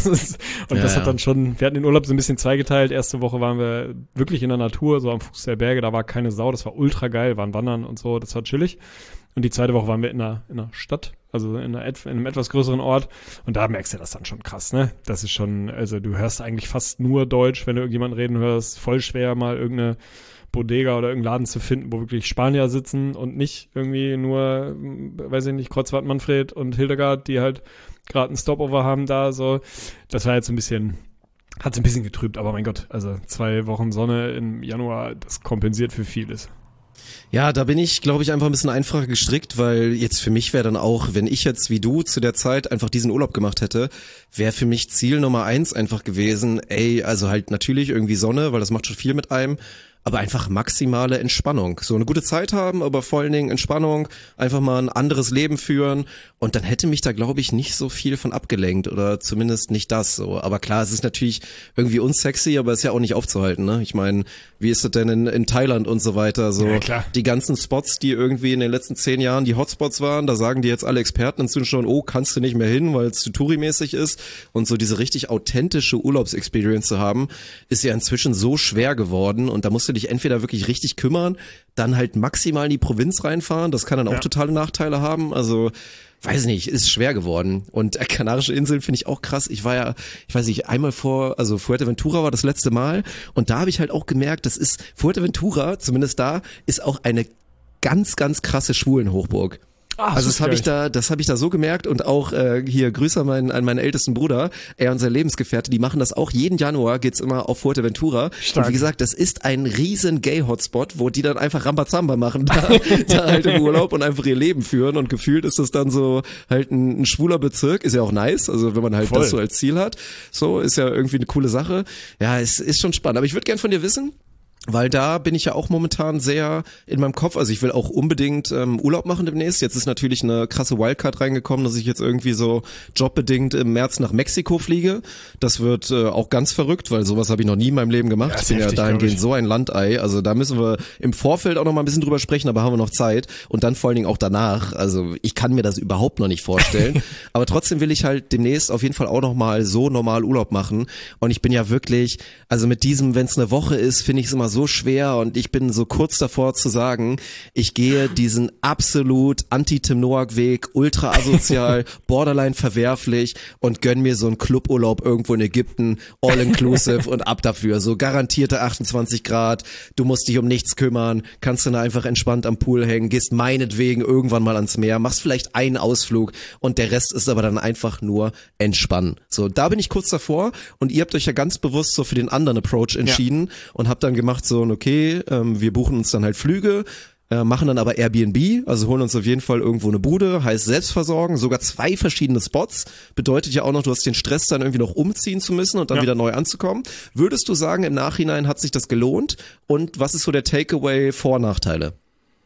Das hat dann schon, wir hatten den Urlaub so ein bisschen zweigeteilt. Erste Woche waren wir wirklich in der Natur, so am Fuß der Berge, da war keine Sau, das war ultra geil, waren wandern und so, das war chillig. Und die zweite Woche waren wir in einer Stadt, also in einem etwas größeren Ort. Und da merkst du das dann schon krass, ne? Das ist schon, also du hörst eigentlich fast nur Deutsch, wenn du irgendjemanden reden hörst. Voll schwer, mal irgendeine Bodega oder irgendeinen Laden zu finden, wo wirklich Spanier sitzen und nicht irgendwie nur, weiß ich nicht, Kreuzfahrt Manfred und Hildegard, die halt gerade einen Stopover haben da, so. Das war jetzt ein bisschen, hat's ein bisschen getrübt, aber mein Gott, also 2 Wochen Sonne im Januar, das kompensiert für vieles. Ja, da bin ich, glaube ich, einfach ein bisschen einfacher gestrickt, weil jetzt für mich wäre dann auch, wenn ich jetzt wie du zu der Zeit einfach diesen Urlaub gemacht hätte, wäre für mich Ziel Nummer 1 einfach gewesen, also halt natürlich irgendwie Sonne, weil das macht schon viel mit einem, aber einfach maximale Entspannung. So eine gute Zeit haben, aber vor allen Dingen Entspannung, einfach mal ein anderes Leben führen, und dann hätte mich da, glaube ich, nicht so viel von abgelenkt, oder zumindest nicht das so. Aber klar, es ist natürlich irgendwie unsexy, aber ist ja auch nicht aufzuhalten, ne? Ich meine, wie ist das denn in Thailand und so weiter? So Ja, klar. Die ganzen Spots, die irgendwie in den letzten 10 Jahren die Hotspots waren, da sagen die jetzt alle Experten inzwischen schon, oh, kannst du nicht mehr hin, weil es zu Touri-mäßig ist. Und so diese richtig authentische Urlaubsexperience zu haben, ist ja inzwischen so schwer geworden, und da musst du dich entweder wirklich richtig kümmern, dann halt maximal in die Provinz reinfahren, das kann dann auch totale Nachteile haben, also weiß nicht, ist schwer geworden. Und Kanarische Inseln finde ich auch krass. Ich war ja, ich weiß nicht, einmal also Fuerteventura war das letzte Mal, und da habe ich halt auch gemerkt, Fuerteventura, zumindest da, ist auch eine ganz, ganz krasse Schwulenhochburg. Also das habe ich da so gemerkt, und auch hier Grüße an meinen ältesten Bruder, er und sein Lebensgefährte, die machen das auch, jeden Januar geht's immer auf Fuerteventura. Stark. Und wie gesagt, das ist ein riesen Gay-Hotspot, wo die dann einfach Rambazamba machen da halt im Urlaub und einfach ihr Leben führen, und gefühlt ist das dann so halt ein schwuler Bezirk, ist ja auch nice, also wenn man halt das so als Ziel hat, so ist ja irgendwie eine coole Sache. Ja, es ist schon spannend, aber ich würde gern von dir wissen, weil da bin ich ja auch momentan sehr in meinem Kopf, also ich will auch unbedingt Urlaub machen demnächst. Jetzt ist natürlich eine krasse Wildcard reingekommen, dass ich jetzt irgendwie so jobbedingt im März nach Mexiko fliege. Das wird auch ganz verrückt, weil sowas habe ich noch nie in meinem Leben gemacht. Ich bin ja dahingehend so ein Landei, also da müssen wir im Vorfeld auch noch mal ein bisschen drüber sprechen, aber haben wir noch Zeit, und dann vor allen Dingen auch danach. Also ich kann mir das überhaupt noch nicht vorstellen, aber trotzdem will ich halt demnächst auf jeden Fall auch noch mal so normal Urlaub machen, und ich bin ja wirklich, also mit diesem, wenn es eine Woche ist, finde ich es immer so schwer, und ich bin so kurz davor zu sagen, ich gehe diesen absolut Anti-Tim Noack-Weg, ultra asozial, borderline verwerflich, und gönn mir so einen Cluburlaub irgendwo in Ägypten, all-inclusive und ab dafür. So garantierte 28 Grad, du musst dich um nichts kümmern, kannst dann einfach entspannt am Pool hängen, gehst meinetwegen irgendwann mal ans Meer, machst vielleicht einen Ausflug, und der Rest ist aber dann einfach nur entspannen. So, da bin ich kurz davor, und ihr habt euch ja ganz bewusst so für den anderen Approach entschieden und habt dann gemacht so, okay, wir buchen uns dann halt Flüge, machen dann aber Airbnb, also holen uns auf jeden Fall irgendwo eine Bude, heißt Selbstversorgen, sogar 2 verschiedene Spots, bedeutet ja auch noch, du hast den Stress dann irgendwie noch umziehen zu müssen und dann wieder neu anzukommen. Würdest du sagen, im Nachhinein hat sich das gelohnt, und was ist so der Takeaway, Vor- und Nachteile?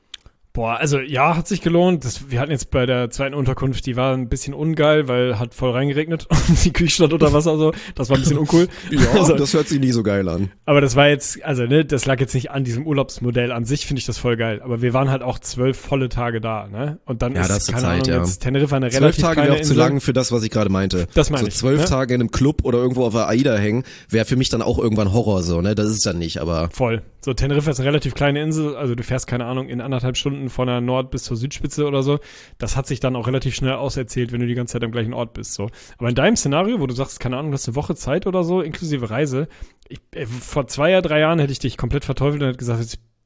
Boah, also ja, hat sich gelohnt. Wir hatten jetzt bei der zweiten Unterkunft, die war ein bisschen ungeil, weil hat voll reingeregnet und die Küche stand unter Wasser, so. Das war ein bisschen uncool. Ja, also, das hört sich nie so geil an. Aber das war jetzt, also ne, das lag jetzt nicht an diesem Urlaubsmodell an sich, finde ich das voll geil. Aber wir waren halt auch 12 volle Tage da, ne? Und dann ist, keine Ahnung, jetzt Teneriffa eine relativ 12 Tage kleine wäre auch zu Insel. lang für das, was ich gerade meinte. Das meine so ich. 12 ne? Tage in einem Club oder irgendwo auf der AIDA hängen, wäre für mich dann auch irgendwann Horror, so, ne? Das ist es dann nicht, aber. Voll. So, Teneriffa ist eine relativ kleine Insel, also du fährst, keine Ahnung, in 1,5 Stunden von der Nord- bis zur Südspitze oder so. Das hat sich dann auch relativ schnell auserzählt, wenn du die ganze Zeit am gleichen Ort bist, so. Aber in deinem Szenario, wo du sagst, keine Ahnung, du hast eine Woche Zeit oder so, inklusive Reise, vor 2, 3 Jahren hätte ich dich komplett verteufelt und hätte gesagt, jetzt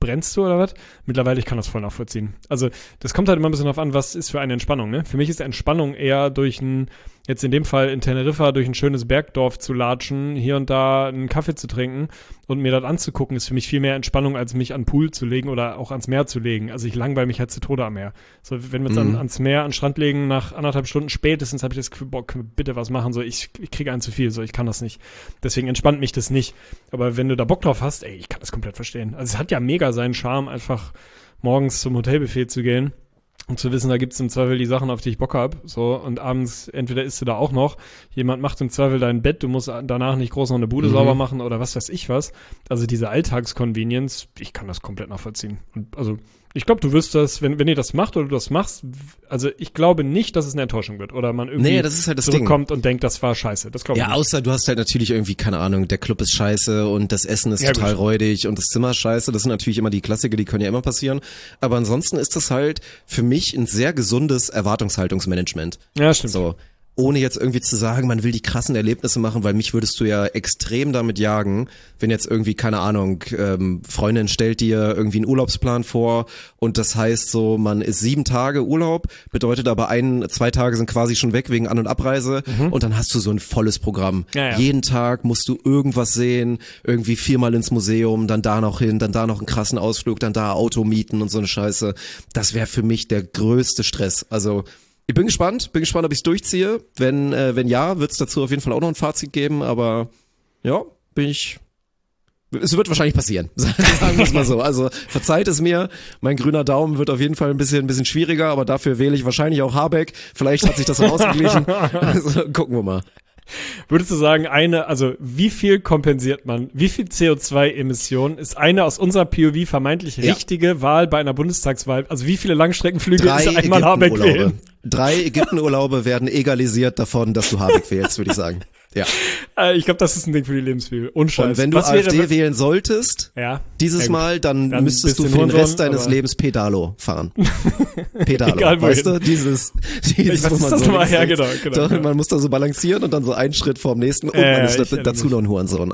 brennst du oder was? Mittlerweile, ich kann das voll nachvollziehen. Also das kommt halt immer ein bisschen darauf an, was ist für eine Entspannung, ne? Für mich ist Entspannung eher jetzt in dem Fall in Teneriffa durch ein schönes Bergdorf zu latschen, hier und da einen Kaffee zu trinken und mir das anzugucken, ist für mich viel mehr Entspannung, als mich an den Pool zu legen oder auch ans Meer zu legen. Also ich langweile mich halt zu Tode am Meer. So, wenn wir uns ans Meer, an den Strand legen, nach 1,5 Stunden spätestens habe ich das Gefühl, boah, können wir bitte was machen? So, ich kriege einen zu viel, so, ich kann das nicht. Deswegen entspannt mich das nicht. Aber wenn du da Bock drauf hast, ich kann das komplett verstehen. Also es hat ja mega seinen Charme, einfach morgens zum Hotelbuffet zu gehen und zu wissen, da gibt's im Zweifel die Sachen, auf die ich Bock hab, so, und abends entweder isst du da auch noch, jemand macht im Zweifel dein Bett, du musst danach nicht groß noch eine Bude sauber machen oder was weiß ich was. Also diese Alltagsconvenience, ich kann das komplett nachvollziehen. Und also ich glaube, du wirst das, wenn ihr das macht oder du das machst, also ich glaube nicht, dass es eine Enttäuschung wird oder man irgendwie das ist halt das zurückkommt Ding. Und denkt, das war scheiße. Das glaube ich nicht. Ja, außer du hast halt natürlich irgendwie, keine Ahnung, der Club ist scheiße und das Essen ist total räudig und das Zimmer ist scheiße. Das sind natürlich immer die Klassiker, die können ja immer passieren. Aber ansonsten ist das halt für mich ein sehr gesundes Erwartungshaltungsmanagement. Ja, stimmt. So. Ohne jetzt irgendwie zu sagen, man will die krassen Erlebnisse machen, weil mich würdest du ja extrem damit jagen, wenn jetzt irgendwie, keine Ahnung, Freundin stellt dir irgendwie einen Urlaubsplan vor und das heißt so, man ist 7 Tage Urlaub, bedeutet aber 2 Tage sind quasi schon weg wegen An- und Abreise und dann hast du so ein volles Programm. Ja. Jeden Tag musst du irgendwas sehen, irgendwie 4-mal ins Museum, dann da noch hin, dann da noch einen krassen Ausflug, dann da Auto mieten und so eine Scheiße. Das wäre für mich der größte Stress. Also ich bin gespannt, ob ich es durchziehe. Wenn ja, wird es dazu auf jeden Fall auch noch ein Fazit geben, aber ja, es wird wahrscheinlich passieren, sagen wir es mal so. Also verzeiht es mir, mein grüner Daumen wird auf jeden Fall ein bisschen schwieriger, aber dafür wähle ich wahrscheinlich auch Habeck. Vielleicht hat sich das dann ausgeglichen. Also, gucken wir mal. Würdest du sagen, wie viel kompensiert man? Wie viel CO2-Emissionen ist eine aus unserer POV vermeintlich richtige Wahl bei einer Bundestagswahl? Also wie viele Langstreckenflüge ist einmal Habeck wählen? 3 Ägyptenurlaube werden egalisiert davon, dass du Habeck wählst, würde ich sagen. Ja. Ich glaube, das ist ein Ding für die Lebensfühl. Unscheiß. Und wenn du AfD wählen solltest, dieses Mal, dann müsstest du für den Rest deines Lebens Pedalo fahren. Pedalo, egal, weißt du? Dieses was ist das nochmal? Ja, genau. Man muss da so balancieren und dann so einen Schritt vorm nächsten und man ist dazu noch ein Hurensohn.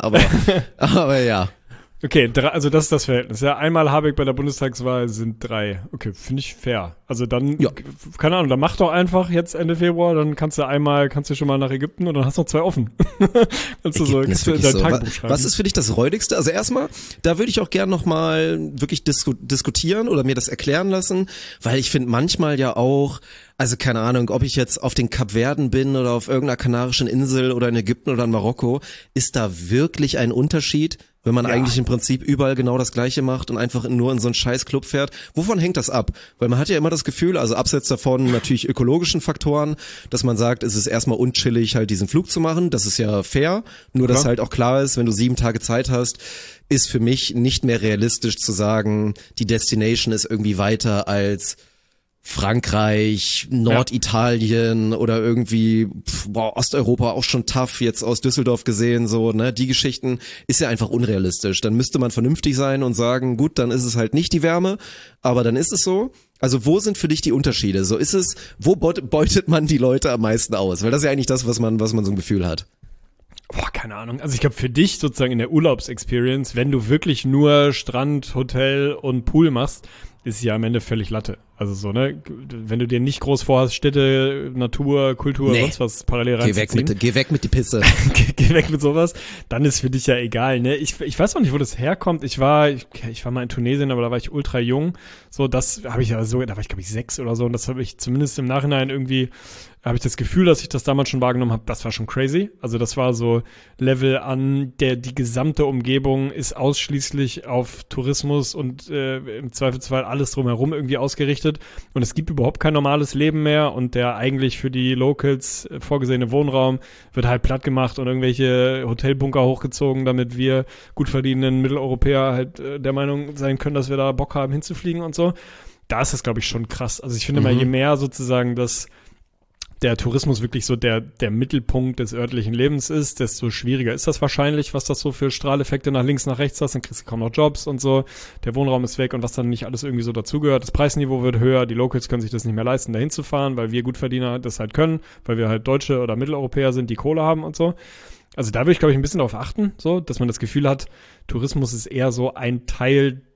Aber ja. Okay, also das ist das Verhältnis. Ja, einmal Habeck bei der Bundestagswahl sind 3. Okay, finde ich fair. Also dann, keine Ahnung, dann mach doch einfach jetzt Ende Februar, dann kannst du schon mal nach Ägypten und dann hast du noch 2 offen. Kannst du dein Tagebuch schreiben. Was ist für dich das Räudigste? Also erstmal, da würde ich auch gern nochmal wirklich diskutieren oder mir das erklären lassen, weil ich finde manchmal ja auch, also keine Ahnung, ob ich jetzt auf den Kapverden bin oder auf irgendeiner kanarischen Insel oder in Ägypten oder in Marokko, ist da wirklich ein Unterschied, wenn man eigentlich im Prinzip überall genau das Gleiche macht und einfach nur in so einen scheiß Club fährt? Wovon hängt das ab? Weil man hat ja immer das Gefühl, also abseits davon natürlich ökologischen Faktoren, dass man sagt, es ist erstmal unchillig, halt diesen Flug zu machen. Das ist ja fair. Nur, dass halt auch klar ist, wenn du 7 Tage Zeit hast, ist für mich nicht mehr realistisch zu sagen, die Destination ist irgendwie weiter als Frankreich, Norditalien oder irgendwie Osteuropa auch schon tough, jetzt aus Düsseldorf gesehen, so, ne, die Geschichten ist ja einfach unrealistisch. Dann müsste man vernünftig sein und sagen, gut, dann ist es halt nicht die Wärme, aber dann ist es so. Also wo sind für dich die Unterschiede? So ist es, wo beutet man die Leute am meisten aus? Weil das ist ja eigentlich das, was man so ein Gefühl hat. Boah, keine Ahnung. Also ich glaube für dich sozusagen in der Urlaubsexperience, wenn du wirklich nur Strand, Hotel und Pool machst, ist ja am Ende völlig Latte. Also so, ne? Wenn du dir nicht groß vorhast, Städte, Natur, Kultur, sonst was parallel reinzuziehen. Geh weg mit die Pisse. Geh weg mit sowas. Dann ist für dich ja egal, ne? Ich weiß auch nicht, wo das herkommt. Ich war mal in Tunesien, aber da war ich ultra jung. So, das habe ich ja so, da war ich glaube ich 6 oder so. Und das habe ich zumindest im Nachhinein irgendwie, habe ich das Gefühl, dass ich das damals schon wahrgenommen habe. Das war schon crazy. Also das war so Level an, die gesamte Umgebung ist ausschließlich auf Tourismus und im Zweifelsfall alles drumherum irgendwie ausgerichtet. Und es gibt überhaupt kein normales Leben mehr und der eigentlich für die Locals vorgesehene Wohnraum wird halt platt gemacht und irgendwelche Hotelbunker hochgezogen, damit wir gut verdienenden Mitteleuropäer halt der Meinung sein können, dass wir da Bock haben hinzufliegen und so. Da ist das, glaube ich, schon krass. Also ich finde mal, je mehr sozusagen das der Tourismus wirklich so der Mittelpunkt des örtlichen Lebens ist, desto schwieriger ist das wahrscheinlich, was das so für Strahleffekte nach links, nach rechts hast, dann kriegst du kaum noch Jobs und so, der Wohnraum ist weg und was dann nicht alles irgendwie so dazugehört, das Preisniveau wird höher, die Locals können sich das nicht mehr leisten, dahin zu fahren, weil wir Gutverdiener das halt können, weil wir halt Deutsche oder Mitteleuropäer sind, die Kohle haben und so. Also da würde ich, glaube ich, ein bisschen darauf achten, so, dass man das Gefühl hat, Tourismus ist eher so ein Teil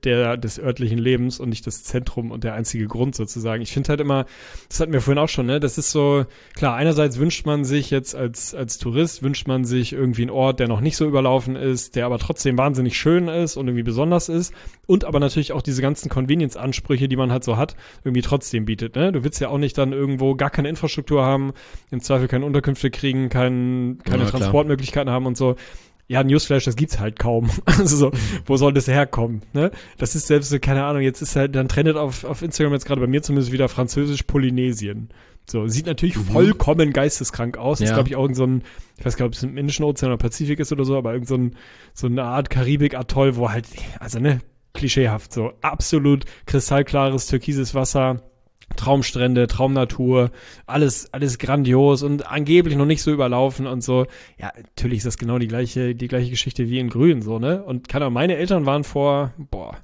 des örtlichen Lebens und nicht das Zentrum und der einzige Grund sozusagen. Ich finde halt immer, das hatten wir vorhin auch schon, ne, das ist so, klar, einerseits wünscht man sich jetzt als Tourist, wünscht man sich irgendwie einen Ort, der noch nicht so überlaufen ist, der aber trotzdem wahnsinnig schön ist und irgendwie besonders ist und aber natürlich auch diese ganzen Convenience-Ansprüche, die man halt so hat, irgendwie trotzdem bietet, ne? Du willst ja auch nicht dann irgendwo gar keine Infrastruktur haben, im Zweifel keine Unterkünfte kriegen, keine Transportmöglichkeiten haben und so. Ja, Newsflash, das gibt's halt kaum. Also so, wo soll das herkommen, ne? Das ist selbst so, keine Ahnung, jetzt ist halt, dann trendet auf Instagram jetzt gerade bei mir zumindest wieder französisch Polynesien. So, sieht natürlich vollkommen geisteskrank aus. Ja. Ist, glaube ich, auch so ein, ich weiß gar nicht, ob es im Indischen Ozean oder Pazifik ist oder so, aber irgend so eine Art Karibik-Atoll, wo halt, also ne, klischeehaft, so absolut kristallklares, türkises Wasser, Traumstrände, Traumnatur, alles grandios und angeblich noch nicht so überlaufen und so. Ja, natürlich ist das genau die gleiche Geschichte wie in Grün, so, ne? Und keine Ahnung, meine Eltern waren vor,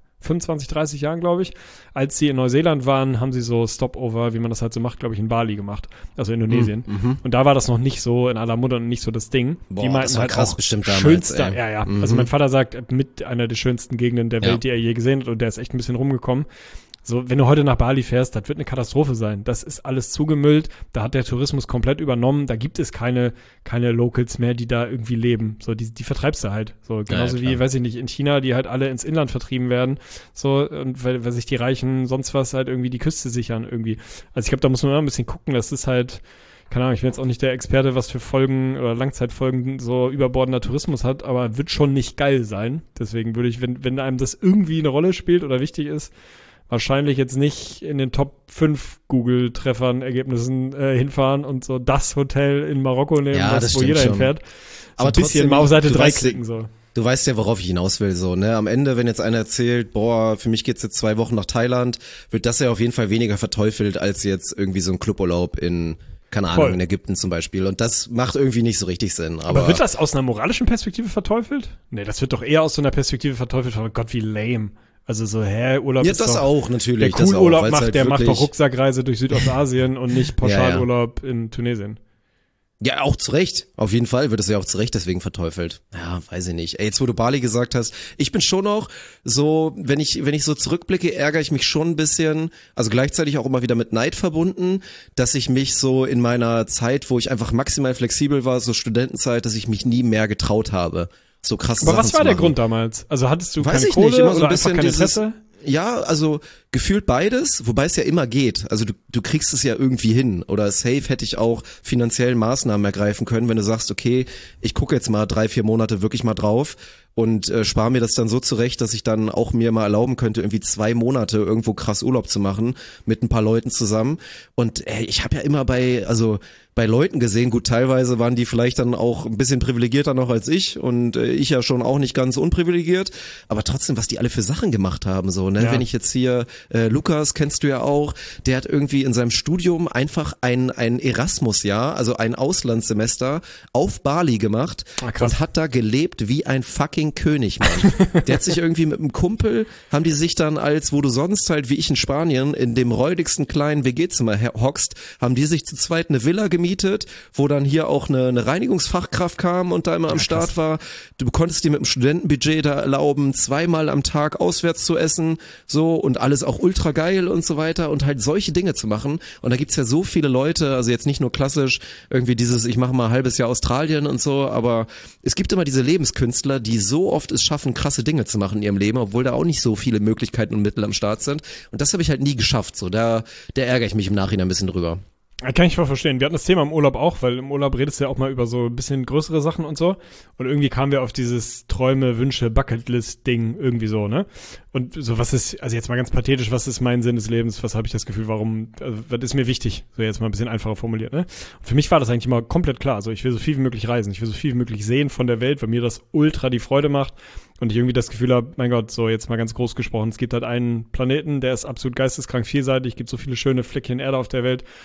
25, 30 Jahren, glaube ich, als sie in Neuseeland waren, haben sie so Stopover, wie man das halt so macht, glaube ich, in Bali gemacht, also Indonesien. Und da war das noch nicht so in aller Munde und nicht so das Ding. Boah, die meinten das war halt krass auch bestimmt damals, schönster, ja. Also mein Vater sagt, mit einer der schönsten Gegenden der Welt, die er je gesehen hat, und der ist echt ein bisschen rumgekommen. So, wenn du heute nach Bali fährst, das wird eine Katastrophe sein. Das ist alles zugemüllt. Da hat der Tourismus komplett übernommen. Da gibt es keine Locals mehr, die da irgendwie leben. So, die vertreibst du halt. So, genauso wie, weiß ich nicht, in China, die halt alle ins Inland vertrieben werden. So, und weil sich die Reichen sonst was halt irgendwie die Küste sichern irgendwie. Also ich glaube, da muss man immer ein bisschen gucken. Das ist halt, keine Ahnung, ich bin jetzt auch nicht der Experte, was für Folgen oder Langzeitfolgen so überbordender Tourismus hat, aber wird schon nicht geil sein. Deswegen würde ich, wenn einem das irgendwie eine Rolle spielt oder wichtig ist, wahrscheinlich jetzt nicht in den Top 5 Google-Treffern, Ergebnissen hinfahren und so das Hotel in Marokko nehmen, wo jeder hinfährt. So aber ein bisschen mal auf Seite 3 klicken, so. Du weißt ja, worauf ich hinaus will, so, ne? Am Ende, wenn jetzt einer erzählt, für mich geht's jetzt 2 Wochen nach Thailand, wird das ja auf jeden Fall weniger verteufelt als jetzt irgendwie so ein Cluburlaub in, keine Ahnung, in Ägypten zum Beispiel. Und das macht irgendwie nicht so richtig Sinn. Aber wird das aus einer moralischen Perspektive verteufelt? Nee, das wird doch eher aus so einer Perspektive verteufelt. Oh Gott, wie lame. Also so, Urlaub ja, ist das doch, auch natürlich. Der cool Urlaub auch, macht, halt der macht doch Rucksackreise durch Südostasien und nicht Pauschalurlaub in Tunesien. Ja, auch zu Recht. Auf jeden Fall wird es ja auch zu Recht deswegen verteufelt. Ja, weiß ich nicht. Ey, jetzt wo du Bali gesagt hast, ich bin schon noch so, wenn ich so zurückblicke, ärgere ich mich schon ein bisschen, also gleichzeitig auch immer wieder mit Neid verbunden, dass ich mich so in meiner Zeit, wo ich einfach maximal flexibel war, so Studentenzeit, dass ich mich nie mehr getraut habe. So krasse Sachen zu machen. Aber was war der Grund damals? Also hattest du keine Kohle nicht, immer so oder ein bisschen einfach kein Interesse? Ja, also gefühlt beides, wobei es ja immer geht. Also du kriegst es ja irgendwie hin. Oder safe hätte ich auch finanziell Maßnahmen ergreifen können, wenn du sagst, okay, ich gucke jetzt mal 3-4 Monate wirklich mal drauf und spare mir das dann so zurecht, dass ich dann auch mir mal erlauben könnte, irgendwie 2 Monate irgendwo krass Urlaub zu machen mit ein paar Leuten zusammen. Und ich habe ja immer bei Leuten gesehen, gut, teilweise waren die vielleicht dann auch ein bisschen privilegierter noch als ich und ich ja schon auch nicht ganz unprivilegiert, aber trotzdem, was die alle für Sachen gemacht haben, so, ne? Ja. Wenn ich jetzt hier, Lukas kennst du ja auch, der hat irgendwie in seinem Studium einfach ein Erasmus-Jahr, also ein Auslandssemester auf Bali gemacht und hat da gelebt wie ein fucking König, Mann. Der hat sich irgendwie mit einem Kumpel, haben die sich dann als, wo du sonst halt wie ich in Spanien in dem räudigsten kleinen WG-Zimmer hockst, haben die sich zu zweit eine Villa gemietet, wo dann hier auch eine Reinigungsfachkraft kam und da immer am Start war. Du konntest dir mit dem Studentenbudget da erlauben, 2-mal am Tag auswärts zu essen, so, und alles auch ultra geil und so weiter und halt solche Dinge zu machen. Und da gibt's ja so viele Leute, also jetzt nicht nur klassisch irgendwie dieses, ich mache mal ein halbes Jahr Australien und so, aber es gibt immer diese Lebenskünstler, die so oft es schaffen, krasse Dinge zu machen in ihrem Leben, obwohl da auch nicht so viele Möglichkeiten und Mittel am Start sind. Und das habe ich halt nie geschafft, so, da ärgere ich mich im Nachhinein ein bisschen drüber. Kann ich voll verstehen. Wir hatten das Thema im Urlaub auch, weil im Urlaub redest du ja auch mal über so ein bisschen größere Sachen und so. Und irgendwie kamen wir auf dieses Träume, Wünsche, Bucketlist-Ding irgendwie so, ne? Und so, was ist, also jetzt mal ganz pathetisch, was ist mein Sinn des Lebens? Was habe ich das Gefühl, was ist mir wichtig? So jetzt mal ein bisschen einfacher formuliert, ne? Und für mich war das eigentlich immer komplett klar. Also ich will so viel wie möglich reisen. Ich will so viel wie möglich sehen von der Welt, weil mir das ultra die Freude macht. Und ich irgendwie das Gefühl habe, mein Gott, so jetzt mal ganz groß gesprochen, es gibt halt einen Planeten, der ist absolut geisteskrank vielseitig, gibt so viele schöne Fleckchen Erde auf der Welt. So,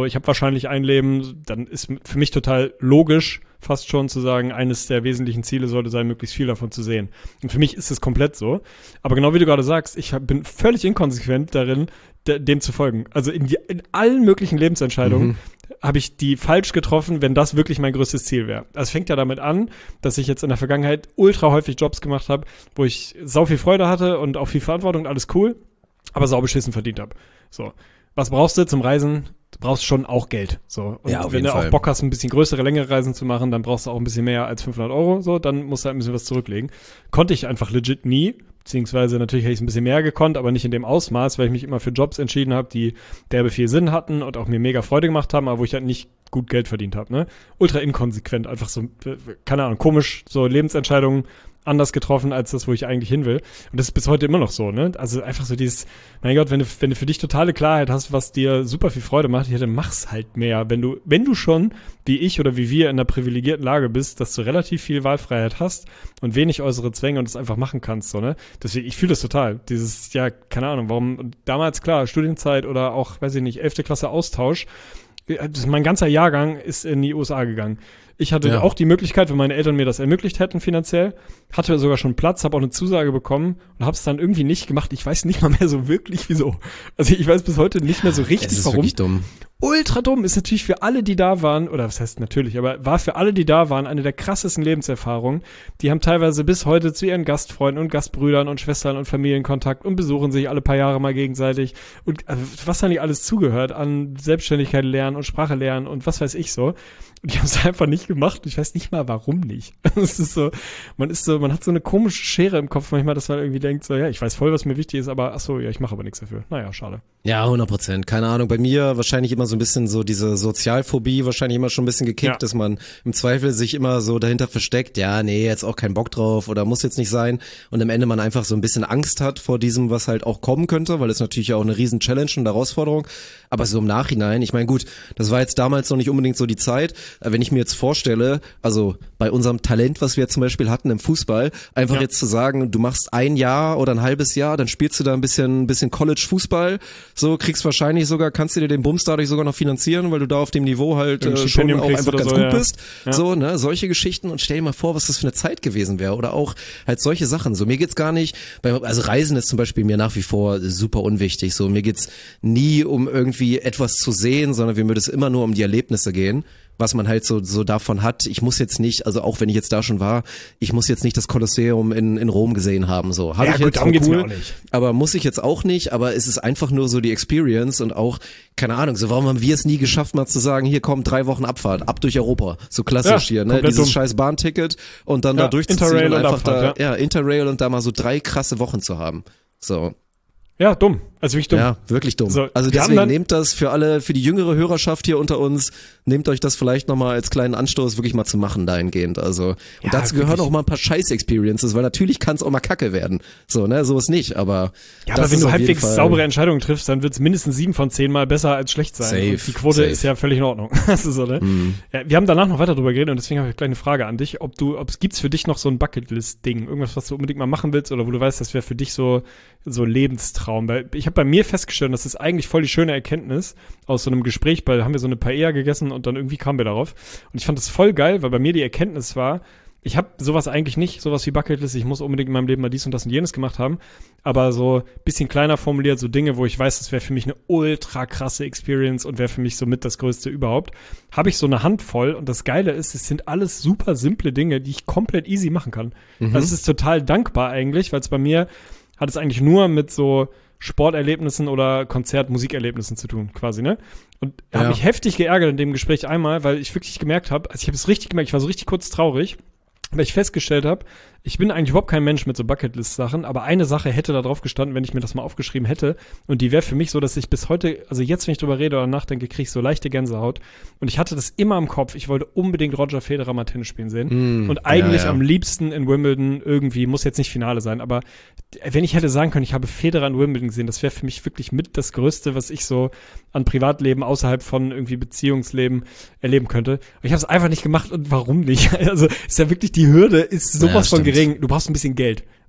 so, ich habe wahrscheinlich ein Leben, dann ist für mich total logisch, fast schon zu sagen, eines der wesentlichen Ziele sollte sein, möglichst viel davon zu sehen. Und für mich ist es komplett so. Aber genau wie du gerade sagst, ich bin völlig inkonsequent darin, dem zu folgen. Also in allen möglichen Lebensentscheidungen habe ich die falsch getroffen, wenn das wirklich mein größtes Ziel wäre. Also es fängt ja damit an, dass ich jetzt in der Vergangenheit ultra häufig Jobs gemacht habe, wo ich sau viel Freude hatte und auch viel Verantwortung, alles cool, aber sau beschissen verdient habe. So. Was brauchst du zum Reisen? Du brauchst schon auch Geld. So. Und ja, wenn du auch Bock hast, ein bisschen größere, längere Reisen zu machen, dann brauchst du auch ein bisschen mehr als 500 €. So, dann musst du halt ein bisschen was zurücklegen. Konnte ich einfach legit nie. Beziehungsweise natürlich hätte ich es ein bisschen mehr gekonnt, aber nicht in dem Ausmaß, weil ich mich immer für Jobs entschieden habe, die derbe viel Sinn hatten und auch mir mega Freude gemacht haben, aber wo ich halt nicht gut Geld verdient habe. Ne? Ultra inkonsequent, einfach so, keine Ahnung, komisch, so Lebensentscheidungen anders getroffen als das, wo ich eigentlich hin will. Und das ist bis heute immer noch so, ne? Also einfach so dieses, mein Gott, wenn du für dich totale Klarheit hast, was dir super viel Freude macht, dann mach's halt mehr. Wenn du schon, wie ich oder wie wir, in einer privilegierten Lage bist, dass du relativ viel Wahlfreiheit hast und wenig äußere Zwänge und es einfach machen kannst, so, ne? Deswegen, ich fühle das total. Dieses, ja, keine Ahnung, warum, damals, klar, Studienzeit oder auch, weiß ich nicht, 11. Klasse Austausch, mein ganzer Jahrgang ist in die USA gegangen. Ich hatte auch die Möglichkeit, wenn meine Eltern mir das ermöglicht hätten finanziell, hatte sogar schon Platz, habe auch eine Zusage bekommen und habe es dann irgendwie nicht gemacht. Ich weiß nicht mal mehr so wirklich, wieso. Also ich weiß bis heute nicht mehr so richtig, es ist warum. Wirklich dumm. Ultra dumm. Ist natürlich für alle, die da waren, oder was heißt natürlich, aber war für alle, die da waren, eine der krassesten Lebenserfahrungen. Die haben teilweise bis heute zu ihren Gastfreunden und Gastbrüdern und Schwestern und Familienkontakt und besuchen sich alle paar Jahre mal gegenseitig. Und also, was da nicht alles zugehört an Selbstständigkeit lernen und Sprache lernen und was weiß ich so. Und die haben es einfach nicht gemacht. Ich weiß nicht mal, warum nicht. Es ist so, man hat so eine komische Schere im Kopf manchmal, dass man irgendwie denkt, so, ja, ich weiß voll, was mir wichtig ist, aber ach so, ja, ich mache aber nichts dafür. Naja, schade. Ja, 100%. Keine Ahnung. Bei mir wahrscheinlich immer so ein bisschen so diese Sozialphobie wahrscheinlich immer schon ein bisschen gekickt, dass man im Zweifel sich immer so dahinter versteckt, ja, nee, jetzt auch keinen Bock drauf oder muss jetzt nicht sein. Und am Ende man einfach so ein bisschen Angst hat vor diesem, was halt auch kommen könnte, weil es natürlich auch eine riesen Challenge und Herausforderung. Aber so im Nachhinein, ich meine, gut, das war jetzt damals noch nicht unbedingt so die Zeit. Wenn ich mir jetzt vorstelle, also bei unserem Talent, was wir zum Beispiel hatten im Fußball, einfach jetzt zu sagen, du machst ein Jahr oder ein halbes Jahr, dann spielst du da ein bisschen College-Fußball, so kriegst wahrscheinlich sogar, kannst du dir den Bums dadurch sogar noch finanzieren, weil du da auf dem Niveau halt schon auch einfach ganz gut bist. Ja. So, ne, solche Geschichten und stell dir mal vor, was das für eine Zeit gewesen wäre oder auch halt solche Sachen. So, mir geht's gar nicht, also Reisen ist zum Beispiel mir nach wie vor super unwichtig. So, mir geht's nie um irgendwie etwas zu sehen, sondern mir würde es immer nur um die Erlebnisse gehen, was man halt so davon hat. Ich muss jetzt nicht, also auch wenn ich jetzt da schon war, ich muss jetzt nicht das Kolosseum in Rom gesehen haben, so. Habe ich jetzt darum geht's cool, mir auch nicht. Aber muss ich jetzt auch nicht, aber es ist einfach nur so die Experience und auch, keine Ahnung, so warum haben wir es nie geschafft, mal zu sagen, hier kommt 3 Wochen Abfahrt, ab durch Europa, so klassisch hier, ne, dieses scheiß Bahnticket und dann da durchzuziehen Interrail und einfach Abfahrt, Interrail und da mal so 3 krasse Wochen zu haben, so. Ja, dumm. Also wirklich dumm. Ja, wirklich dumm. So, also deswegen nehmt das für die jüngere Hörerschaft hier unter uns, nehmt euch das vielleicht nochmal als kleinen Anstoß wirklich mal zu machen dahingehend. Also, und dazu gehören auch mal ein paar Scheiß-Experiences, weil natürlich kann es auch mal Kacke werden. So, ne, so ist nicht, aber. Ja, aber wenn du halbwegs saubere Entscheidungen triffst, dann wird es mindestens 7 von 10 Mal besser als schlecht sein. Safe, und die Quote ist ja völlig in Ordnung. Das ist so, ne? Ja, wir haben danach noch weiter drüber geredet und deswegen habe ich gleich eine Frage an dich, gibt's für dich noch so ein Bucketlist-Ding, irgendwas, was du unbedingt mal machen willst oder wo du weißt, das wäre für dich so Lebenstraum. Weil ich habe bei mir festgestellt, das ist eigentlich voll die schöne Erkenntnis aus so einem Gespräch, weil da haben wir so eine Paella gegessen und dann irgendwie kamen wir darauf. Und ich fand das voll geil, weil bei mir die Erkenntnis war, ich habe sowas eigentlich nicht, sowas wie Bucketlist, ich muss unbedingt in meinem Leben mal dies und das und jenes gemacht haben, aber so bisschen kleiner formuliert, so Dinge, wo ich weiß, das wäre für mich eine ultra krasse Experience und wäre für mich somit das Größte überhaupt, habe ich so eine Handvoll und das Geile ist, es sind alles super simple Dinge, die ich komplett easy machen kann. Also es ist total dankbar eigentlich, weil es bei mir hat es eigentlich nur mit so Sporterlebnissen oder Musikerlebnissen zu tun, quasi, ne? Und habe mich heftig geärgert in dem Gespräch einmal, weil ich wirklich gemerkt habe, also ich habe es richtig gemerkt, ich war so richtig kurz traurig, weil ich festgestellt habe, ich bin eigentlich überhaupt kein Mensch mit so Bucketlist-Sachen, aber eine Sache hätte da drauf gestanden, wenn ich mir das mal aufgeschrieben hätte. Und die wäre für mich so, dass ich bis heute, also jetzt, wenn ich drüber rede oder nachdenke, kriege ich so leichte Gänsehaut. Und ich hatte das immer im Kopf. Ich wollte unbedingt Roger Federer mal Tennis spielen sehen. Und eigentlich am liebsten in Wimbledon irgendwie, muss jetzt nicht Finale sein, aber wenn ich hätte sagen können, ich habe Federer in Wimbledon gesehen, das wäre für mich wirklich mit das Größte, was ich so an Privatleben außerhalb von irgendwie Beziehungsleben erleben könnte. Und ich habe es einfach nicht gemacht und warum nicht? Also ist ja wirklich, die Hürde ist sowas von gering. Du brauchst ein bisschen Geld. Und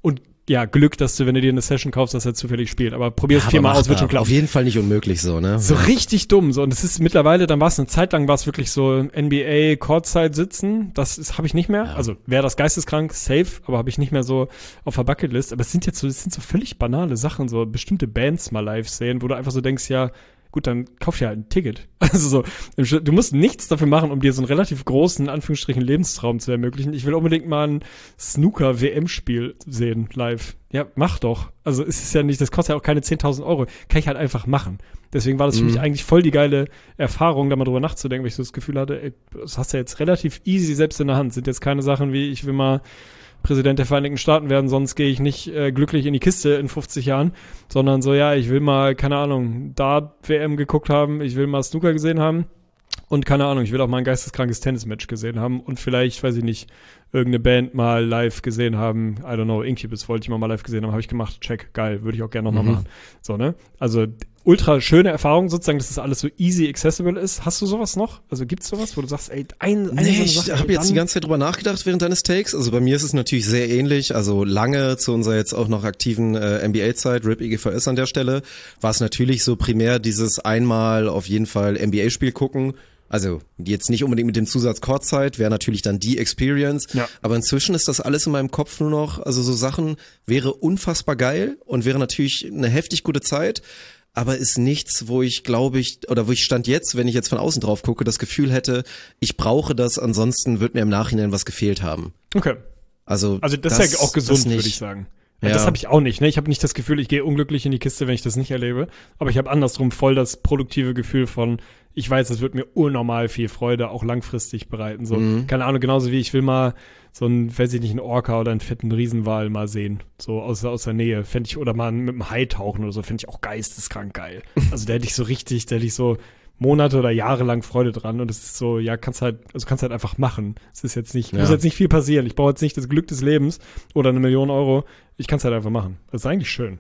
Glück, dass du, wenn du dir eine Session kaufst, dass er zufällig spielt. Aber probier es 4-mal aus, wird schon klappen. Auf jeden Fall nicht unmöglich so, ne? So richtig dumm. So. Und es ist mittlerweile, dann war es eine Zeit lang, war es wirklich so NBA Courtside sitzen. Das habe ich nicht mehr. Ja. Also wäre das geisteskrank, safe, aber habe ich nicht mehr so auf der Bucketlist. Aber es sind so völlig banale Sachen, so bestimmte Bands mal live sehen, wo du einfach so denkst, ja, gut, dann kauf dir halt ein Ticket. Also so, du musst nichts dafür machen, um dir so einen relativ großen, in Anführungsstrichen, Lebenstraum zu ermöglichen. Ich will unbedingt mal ein Snooker-WM-Spiel sehen, live. Ja, mach doch. Also es ist ja nicht, das kostet ja auch keine 10.000 Euro. Kann ich halt einfach machen. Deswegen war das für mich eigentlich voll die geile Erfahrung, da mal drüber nachzudenken, weil ich so das Gefühl hatte, ey, das hast du ja jetzt relativ easy selbst in der Hand. Sind jetzt keine Sachen wie, ich will mal Präsident der Vereinigten Staaten werden, sonst gehe ich nicht glücklich in die Kiste in 50 Jahren, sondern so, ja, ich will mal, keine Ahnung, Dart-WM geguckt haben, ich will mal Snooker gesehen haben und keine Ahnung, ich will auch mal ein geisteskrankes Tennismatch gesehen haben und vielleicht, weiß ich nicht, irgendeine Band mal live gesehen haben, I don't know, Incubus wollte ich mal live gesehen haben, habe ich gemacht, check, geil, würde ich auch gerne nochmal machen. So, ne? Also ultra schöne Erfahrung sozusagen, dass das alles so easy accessible ist. Hast du sowas noch? Also gibt's sowas, wo du sagst, ey, ich habe jetzt die ganze Zeit drüber nachgedacht während deines Takes. Also bei mir ist es natürlich sehr ähnlich. Also lange zu unserer jetzt auch noch aktiven NBA-Zeit, RIP IGVS an der Stelle, war es natürlich so primär dieses einmal auf jeden Fall NBA-Spiel gucken. Also jetzt nicht unbedingt mit dem Zusatz Courtside, wäre natürlich dann die Experience. Ja. Aber inzwischen ist das alles in meinem Kopf nur noch, also so Sachen wäre unfassbar geil und wäre natürlich eine heftig gute Zeit. Aber ist nichts, wo ich wo ich stand jetzt, wenn ich jetzt von außen drauf gucke, das Gefühl hätte, ich brauche das, ansonsten wird mir im Nachhinein was gefehlt haben. Okay. Also das ist ja auch gesund, würde ich sagen. Ja. Das habe ich auch nicht, ne? Ich habe nicht das Gefühl, ich gehe unglücklich in die Kiste, wenn ich das nicht erlebe. Aber ich habe andersrum voll das produktive Gefühl von, ich weiß, das wird mir unnormal viel Freude auch langfristig bereiten. So, keine Ahnung, genauso wie ich will mal so einen, weiß ich nicht, einen Orca oder einen fetten Riesenwal mal sehen. So aus der Nähe. Fände ich, oder mal mit einem Hai tauchen oder so, fände ich auch geisteskrank geil. Also da hätte ich so Monate oder Jahre lang Freude dran und es ist so, ja, kannst halt einfach machen. Es ist jetzt nicht, muss jetzt nicht viel passieren. Ich brauche jetzt nicht das Glück des Lebens oder 1 Million Euro. Ich kann es halt einfach machen. Das ist eigentlich schön.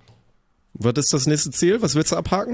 Was ist das nächste Ziel? Was willst du abhaken?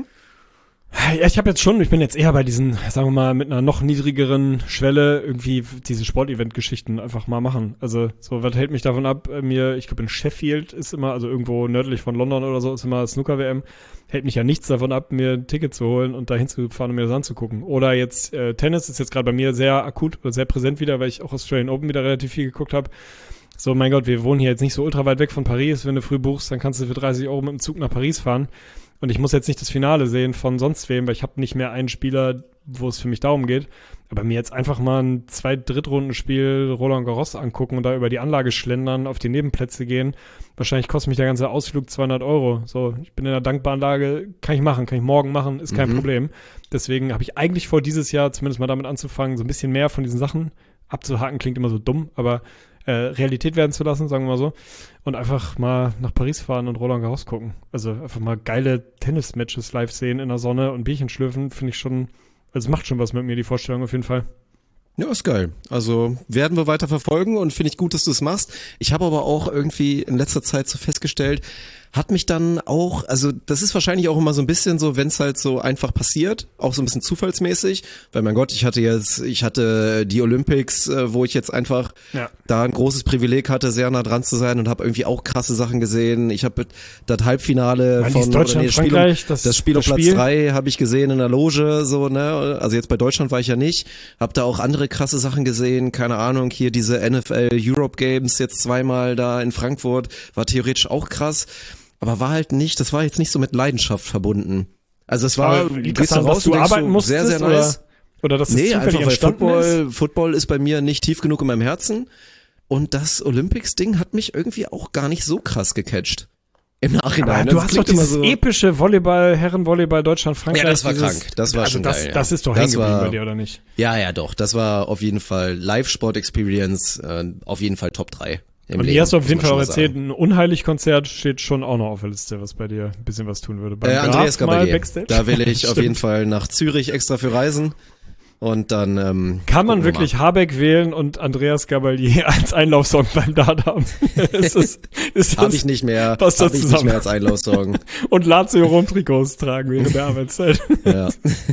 Ja, ich bin jetzt eher bei diesen, sagen wir mal, mit einer noch niedrigeren Schwelle irgendwie diese Sportevent-Geschichten einfach mal machen. Also, so, was hält mich davon ab? Ich glaube in Sheffield ist immer, also irgendwo nördlich von London oder so, ist immer Snooker-WM. Hält mich ja nichts davon ab, mir ein Ticket zu holen und da hinzufahren und mir das anzugucken. Oder jetzt, Tennis ist jetzt gerade bei mir sehr akut oder sehr präsent wieder, weil ich auch Australian Open wieder relativ viel geguckt habe. So, mein Gott, wir wohnen hier jetzt nicht so ultra weit weg von Paris. Wenn du früh buchst, dann kannst du für 30 Euro mit dem Zug nach Paris fahren. Und ich muss jetzt nicht das Finale sehen von sonst wem, weil ich habe nicht mehr einen Spieler, wo es für mich darum geht. Aber mir jetzt einfach mal ein 2-Drittrunden-Spiel Roland Garros angucken und da über die Anlage schlendern, auf die Nebenplätze gehen. Wahrscheinlich kostet mich der ganze Ausflug 200 Euro. So, ich bin in einer dankbaren Lage, kann ich morgen machen, ist kein Problem. Deswegen habe ich eigentlich vor, dieses Jahr zumindest mal damit anzufangen, so ein bisschen mehr von diesen Sachen abzuhaken. Klingt immer so dumm, aber Realität werden zu lassen, sagen wir mal so. Und einfach mal nach Paris fahren und Roland Garros gucken. Also einfach mal geile Tennis-Matches live sehen in der Sonne und Bierchen schlürfen, finde ich schon, also es macht schon was mit mir, die Vorstellung auf jeden Fall. Ja, ist geil. Also werden wir weiter verfolgen und finde ich gut, dass du es machst. Ich habe aber auch irgendwie in letzter Zeit so festgestellt, hat mich dann auch, also das ist wahrscheinlich auch immer so ein bisschen so, wenn es halt so einfach passiert, auch so ein bisschen zufallsmäßig, weil mein Gott, ich hatte die Olympics, wo ich jetzt einfach da ein großes Privileg hatte, sehr nah dran zu sein und habe irgendwie auch krasse Sachen gesehen. Ich habe das Halbfinale von Frankreich, das Spiel auf Platz 3 habe ich gesehen in der Loge, so, ne, also jetzt bei Deutschland war ich ja nicht, habe da auch andere krasse Sachen gesehen, keine Ahnung, hier diese NFL Europe Games jetzt zweimal da in Frankfurt, war theoretisch auch krass. Aber war halt nicht, das war jetzt nicht so mit Leidenschaft verbunden. Also es war, gehst du raus, dass du arbeiten musstest, sehr, sehr nice. Oder das ist einfach weil Football ist bei mir nicht tief genug in meinem Herzen. Und das Olympics-Ding hat mich irgendwie auch gar nicht so krass gecatcht. Im Nachhinein. Aber du hast doch dieses so epische Herrenvolleyball Deutschland-Frankreich. Ja, das war krank. Das war schon geil. Das ist doch hängen geblieben bei dir, oder nicht? Ja, doch. Das war auf jeden Fall Live-Sport-Experience, auf jeden Fall Top 3. Und hier hast du auf jeden Fall auch erzählt, ein Unheilig-Konzert steht schon auch noch auf der Liste, was bei dir ein bisschen was tun würde. Andreas Gabalier. Da will ich auf jeden Fall nach Zürich extra für reisen. und dann kann man wirklich Habeck wählen und Andreas Gabalier als Einlaufsong beim Dart haben? Habe ich nicht mehr. Passt das zusammen? Nicht mehr als Einlaufsong. Und Lazio Rom-Trikots tragen während der Arbeitszeit. Ja.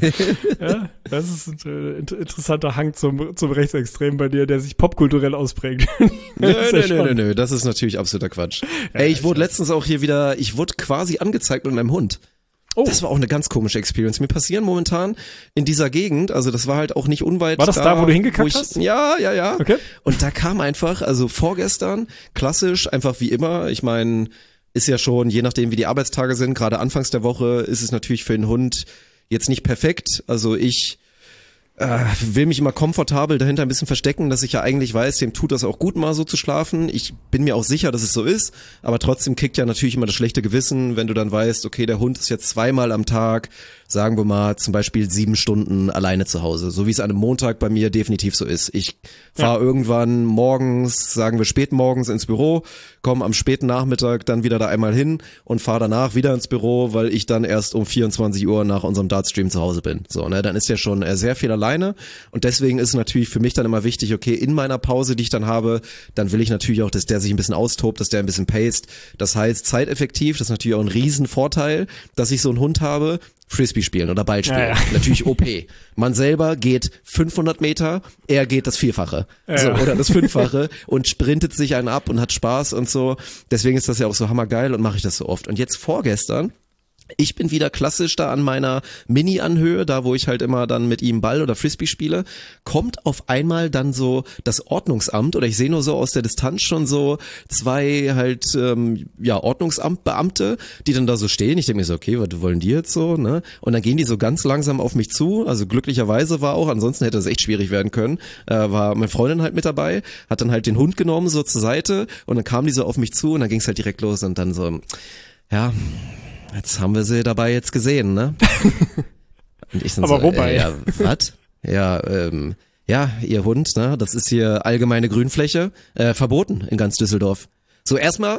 Ja, das ist ein interessanter Hang zum Rechtsextrem bei dir, der sich popkulturell ausprägt. Nö, das ist natürlich absoluter Quatsch. Ja, Ey, ich wurde letztens auch hier wieder, ich wurde quasi angezeigt mit meinem Hund. Oh. Das war auch eine ganz komische Experience. Mir passieren momentan in dieser Gegend, also das war halt auch nicht unweit. War das da, wo du hingekackt hast? Ja. Okay. Und da kam einfach, also vorgestern, klassisch, einfach wie immer, ich meine, ist ja schon, je nachdem wie die Arbeitstage sind, gerade anfangs der Woche ist es natürlich für den Hund jetzt nicht perfekt. Also ich will mich immer komfortabel dahinter ein bisschen verstecken, dass ich ja eigentlich weiß, dem tut das auch gut, mal so zu schlafen. Ich bin mir auch sicher, dass es so ist, aber trotzdem kickt ja natürlich immer das schlechte Gewissen, wenn du dann weißt, okay, der Hund ist jetzt 2-mal am Tag, sagen wir mal zum Beispiel 7 Stunden alleine zu Hause, so wie es an einem Montag bei mir definitiv so ist. Ich fahre irgendwann morgens, sagen wir spät morgens ins Büro, komme am späten Nachmittag dann wieder da einmal hin und fahre danach wieder ins Büro, weil ich dann erst um 24 Uhr nach unserem Dartstream zu Hause bin. So, ne, dann ist ja schon sehr viel alleine und deswegen ist natürlich für mich dann immer wichtig, okay, in meiner Pause, die ich dann habe, dann will ich natürlich auch, dass der sich ein bisschen austobt, dass der ein bisschen paced. Das heißt, zeiteffektiv, das ist natürlich auch ein Riesenvorteil, dass ich so einen Hund habe, Frisbee spielen oder Ball spielen. Ja. Natürlich OP. Man selber geht 500 Meter, er geht das Vierfache. Ja. So, oder das Fünffache und sprintet sich einen ab und hat Spaß und so. Deswegen ist das ja auch so hammergeil und mache ich das so oft. Und jetzt vorgestern, ich bin wieder klassisch da an meiner Mini-Anhöhe, da wo ich halt immer dann mit ihm Ball oder Frisbee spiele, kommt auf einmal dann so das Ordnungsamt oder ich sehe nur so aus der Distanz schon so 2 halt Ordnungsamtbeamte, die dann da so stehen. Ich denke mir so, okay, was wollen die jetzt so, ne? Und dann gehen die so ganz langsam auf mich zu, also glücklicherweise war auch, ansonsten hätte das echt schwierig werden können, war meine Freundin halt mit dabei, hat dann halt den Hund genommen so zur Seite und dann kamen die so auf mich zu und dann ging es halt direkt los und dann so, ja, jetzt haben wir sie dabei jetzt gesehen, ne? Und ich dann aber so, wobei? Ja, was? Ja, ihr Hund, ne? Das ist hier allgemeine Grünfläche, verboten in ganz Düsseldorf. So erstmal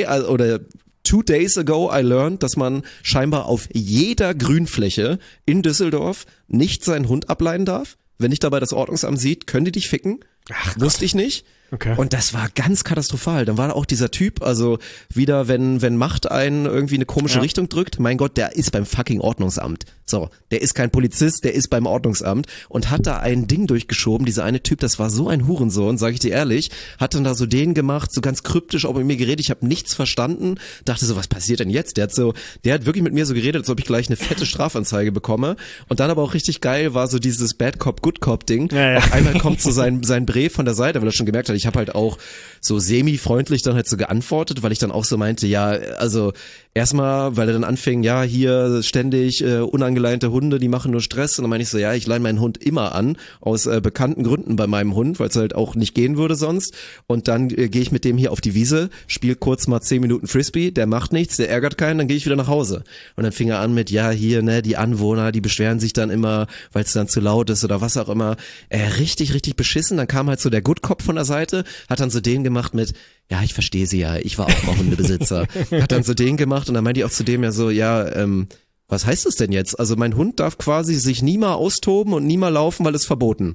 2 days ago I learned, dass man scheinbar auf jeder Grünfläche in Düsseldorf nicht seinen Hund ableihen darf. Wenn dich dabei das Ordnungsamt sieht, können die dich ficken. Ach, wusste ich nicht. Okay. Und das war ganz katastrophal. Dann war auch dieser Typ, also wieder, wenn Macht einen irgendwie eine komische Richtung drückt, mein Gott, der ist beim fucking Ordnungsamt. So, der ist kein Polizist, der ist beim Ordnungsamt und hat da ein Ding durchgeschoben. Dieser eine Typ, das war so ein Hurensohn, sag ich dir ehrlich, hat dann da so den gemacht, so ganz kryptisch auch mit mir geredet. Ich habe nichts verstanden, dachte so, was passiert denn jetzt? Der hat wirklich mit mir so geredet, als ob ich gleich eine fette Strafanzeige bekomme. Und dann aber auch richtig geil war so dieses Bad Cop, Good Cop Ding. Ja. Auf einmal kommt so sein Bre von der Seite, weil er schon gemerkt hat, ich habe halt auch so semi-freundlich dann halt so geantwortet, weil ich dann auch so meinte, ja, also erstmal, weil er dann anfing, ja, hier ständig unangeleinte Hunde, die machen nur Stress. Und dann meine ich so, ja, ich leine meinen Hund immer an, aus bekannten Gründen bei meinem Hund, weil es halt auch nicht gehen würde sonst. Und dann gehe ich mit dem hier auf die Wiese, spiele kurz mal 10 Minuten Frisbee, der macht nichts, der ärgert keinen, dann gehe ich wieder nach Hause. Und dann fing er an mit, ja, hier, ne, die Anwohner, die beschweren sich dann immer, weil es dann zu laut ist oder was auch immer. Richtig, richtig beschissen. Dann kam halt so der Good Cop von der Seite, hat dann so den gemacht mit, ja, ich verstehe sie ja, ich war auch mal Hundebesitzer. Hat dann so den gemacht und dann meinte ich auch zu dem ja so, ja, was heißt das denn jetzt? Also mein Hund darf quasi sich nie mal austoben und nie mal laufen, weil es verboten.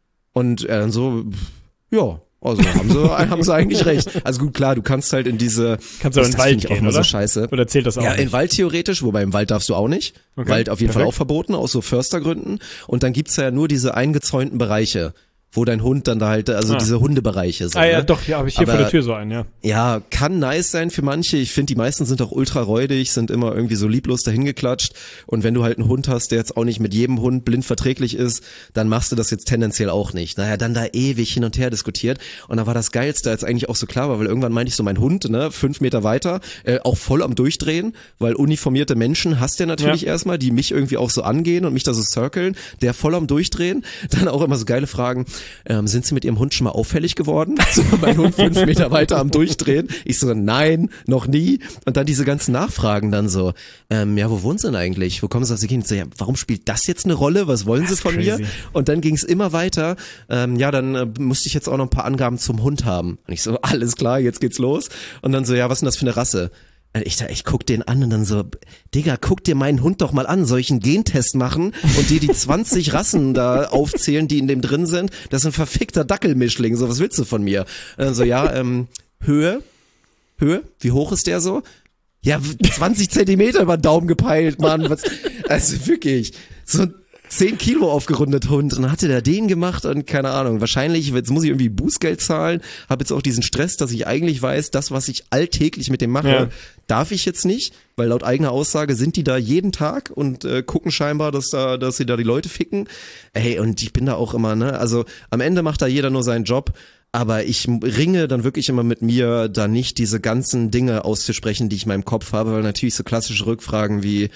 Und er dann so, ja, also haben sie eigentlich recht. Also gut, klar, du kannst halt in diese... Kannst du in den Wald gehen, oder? So scheiße. Oder zählt das auch Ja, nicht? in Wald theoretisch, wobei im Wald darfst du auch nicht. Okay, Wald auf jeden Fall auch verboten, aus so Förstergründen. Und dann gibt's ja nur diese eingezäunten Bereiche, wo dein Hund dann da halt, also diese Hundebereiche so. Ja, ne? doch, ja, habe ich hier vor der Tür so einen, ja. Ja, kann nice sein für manche. Ich finde, die meisten sind auch ultra räudig, sind immer irgendwie so lieblos dahingeklatscht. Und wenn du halt einen Hund hast, der jetzt auch nicht mit jedem Hund blind verträglich ist, dann machst du das jetzt tendenziell auch nicht. Naja, dann da ewig hin und her diskutiert. Und da war das Geilste, als eigentlich auch so klar war, weil irgendwann meinte ich so, mein Hund, ne, 5 Meter weiter, auch voll am Durchdrehen, weil uniformierte Menschen hast du ja natürlich erstmal, die mich irgendwie auch so angehen und mich da so circlen, der voll am Durchdrehen. Dann auch immer so geile Fragen, sind Sie mit Ihrem Hund schon mal auffällig geworden? So, mein Hund 5 Meter weiter am Durchdrehen. Ich so, nein, noch nie. Und dann diese ganzen Nachfragen dann so, ja, wo wohnen Sie denn eigentlich? Wo kommen Sie aus der Gegend? So, ja, warum spielt das jetzt eine Rolle? Was wollen Sie von mir? Und dann ging es immer weiter. Ja, dann musste ich jetzt auch noch ein paar Angaben zum Hund haben. Und ich so, alles klar, jetzt geht's los. Und dann so, ja, was ist denn das für eine Rasse? Ich guck den an und dann so, Digga, guck dir meinen Hund doch mal an, soll ich einen Gentest machen und dir die 20 Rassen da aufzählen, die in dem drin sind? Das ist ein verfickter Dackelmischling, so, was willst du von mir? Und dann so, ja, Höhe, wie hoch ist der so? Ja, 20 Zentimeter über den Daumen gepeilt, Mann, also wirklich, so 10 Kilo aufgerundet Hund und dann hatte der den gemacht und keine Ahnung, wahrscheinlich, jetzt muss ich irgendwie Bußgeld zahlen, habe jetzt auch diesen Stress, dass ich eigentlich weiß, das, was ich alltäglich mit dem mache, darf ich jetzt nicht, weil laut eigener Aussage sind die da jeden Tag und gucken scheinbar, dass sie da die Leute ficken. Ey, und ich bin da auch immer, ne, also am Ende macht da jeder nur seinen Job. Aber ich ringe dann wirklich immer mit mir, da nicht diese ganzen Dinge auszusprechen, die ich in meinem Kopf habe, weil natürlich so klassische Rückfragen wie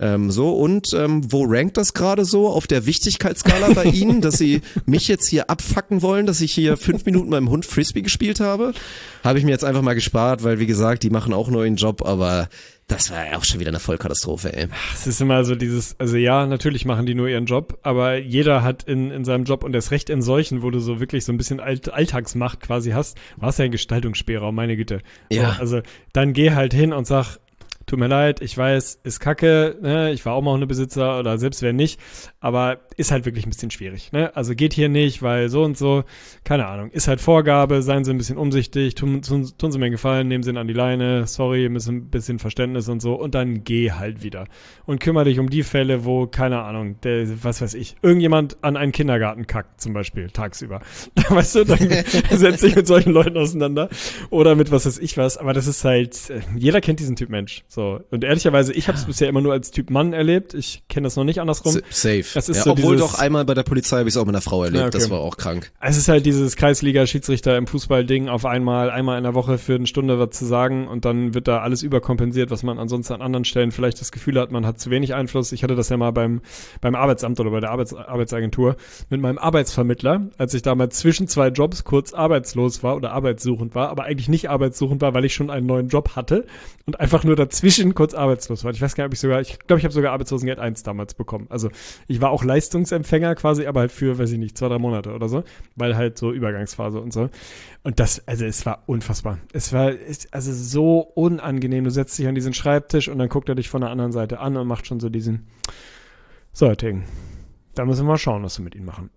wo rankt das gerade so auf der Wichtigkeitsskala bei Ihnen, dass Sie mich jetzt hier abfacken wollen, dass ich hier 5 Minuten mit meinem Hund Frisbee gespielt habe? Habe ich mir jetzt einfach mal gespart, weil wie gesagt, die machen auch nur ihren Job, aber das war ja auch schon wieder eine Vollkatastrophe, ey. Es ist immer so also ja, natürlich machen die nur ihren Job, aber jeder hat in seinem Job und erst recht in solchen, wo du so wirklich so ein bisschen Alltagsmacht quasi hast, du hast ja einen Gestaltungsspielraum, meine Güte. Ja. So, also dann geh halt hin und sag, tut mir leid, ich weiß, ist kacke, ne? Ich war auch mal Hundebesitzer oder selbst wenn nicht, aber ist halt wirklich ein bisschen schwierig, ne? Also geht hier nicht, weil so und so, keine Ahnung, ist halt Vorgabe, seien Sie ein bisschen umsichtig, tun Sie mir einen Gefallen, nehmen Sie ihn an die Leine, sorry, müssen ein bisschen Verständnis und so und dann geh halt wieder. Und kümmere dich um die Fälle, wo, keine Ahnung, was weiß ich, irgendjemand an einen Kindergarten kackt, zum Beispiel, tagsüber. Weißt du, dann setz dich mit solchen Leuten auseinander oder mit was weiß ich was, aber das ist halt, jeder kennt diesen Typ Mensch, so. Und ehrlicherweise, ich habe es bisher immer nur als Typ Mann erlebt. Ich kenne das noch nicht andersrum. Safe. Das ist ja, so obwohl doch einmal bei der Polizei habe ich es auch mit einer Frau erlebt. Ja, okay. Das war auch krank. Es ist halt dieses Kreisliga-Schiedsrichter im Fußball-Ding auf einmal in der Woche für eine Stunde was zu sagen und dann wird da alles überkompensiert, was man ansonsten an anderen Stellen vielleicht das Gefühl hat, man hat zu wenig Einfluss. Ich hatte das ja mal beim Arbeitsamt oder bei der Arbeitsagentur mit meinem Arbeitsvermittler, als ich damals zwischen 2 Jobs kurz arbeitslos war oder arbeitssuchend war, aber eigentlich nicht arbeitssuchend war, weil ich schon einen neuen Job hatte und einfach nur dazwischen kurz arbeitslos war. Ich weiß gar nicht, ich glaube, ich habe sogar Arbeitslosengeld 1 damals bekommen. Also ich war auch Leistungsempfänger quasi, aber halt für, weiß ich nicht, 2-3 Monate oder so, weil halt so Übergangsphase und so. Und das, also es war unfassbar. Es war also so unangenehm. Du setzt dich an diesen Schreibtisch und dann guckt er dich von der anderen Seite an und macht schon so diesen, so, Herr Ting, da müssen wir mal schauen, was wir mit ihnen machen.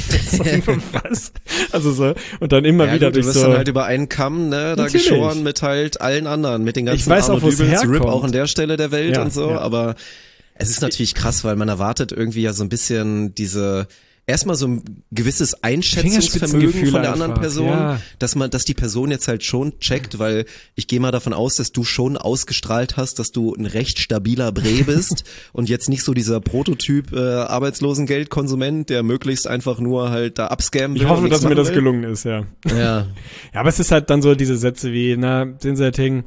Was? Also so, und dann immer wieder gut, durch so. Du wirst dann halt über einen Kamm, ne, da natürlich geschoren mit halt allen anderen, mit den ganzen ich weiß auch, wo es herkommt. Rip auch an der Stelle der Welt und so, ja. Aber es ist natürlich krass, weil man erwartet irgendwie ja so ein bisschen erstmal so ein gewisses Einschätzungsvermögen von der anderen Person, dass die Person jetzt halt schon checkt, weil ich gehe mal davon aus, dass du schon ausgestrahlt hast, dass du ein recht stabiler Bre bist und jetzt nicht so dieser Prototyp Arbeitslosengeldkonsument, der möglichst einfach nur halt da abscammen will. Ich hoffe, dass mir das gelungen ist, ja. Ja, aber es ist halt dann so diese Sätze wie, sehen Sie, Herr Ting,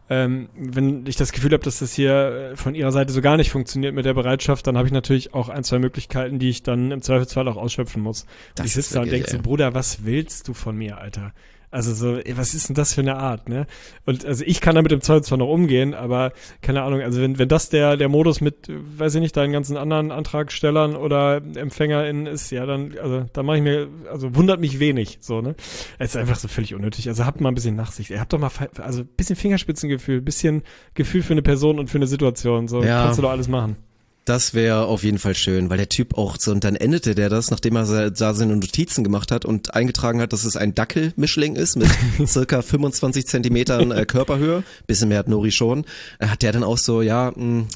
wenn ich das Gefühl habe, dass das hier von ihrer Seite so gar nicht funktioniert mit der Bereitschaft, dann habe ich natürlich auch 1-2 Möglichkeiten, die ich dann im Zweifelsfall auch ausschöpfen muss. Und ich sitze da und denke so, Bruder, was willst du von mir, Alter? Also so, was ist denn das für eine Art, ne? Und also ich kann damit im Zweifelsfall noch umgehen, aber keine Ahnung, also wenn das der Modus mit, weiß ich nicht, deinen ganzen anderen Antragstellern oder EmpfängerInnen ist, ja, dann, also da mache ich mir, also wundert mich wenig, so, ne? Es ist einfach so völlig unnötig. Also habt mal ein bisschen Nachsicht. Ihr habt doch mal, also ein bisschen Fingerspitzengefühl, ein bisschen Gefühl für eine Person und für eine Situation, so, kannst du doch alles machen. Das wäre auf jeden Fall schön, weil der Typ auch so, und dann endete der das, nachdem er da seine Notizen gemacht hat und eingetragen hat, dass es ein Dackelmischling ist mit circa 25 Zentimetern Körperhöhe, bisschen mehr hat Nori schon, hat der dann auch so, ja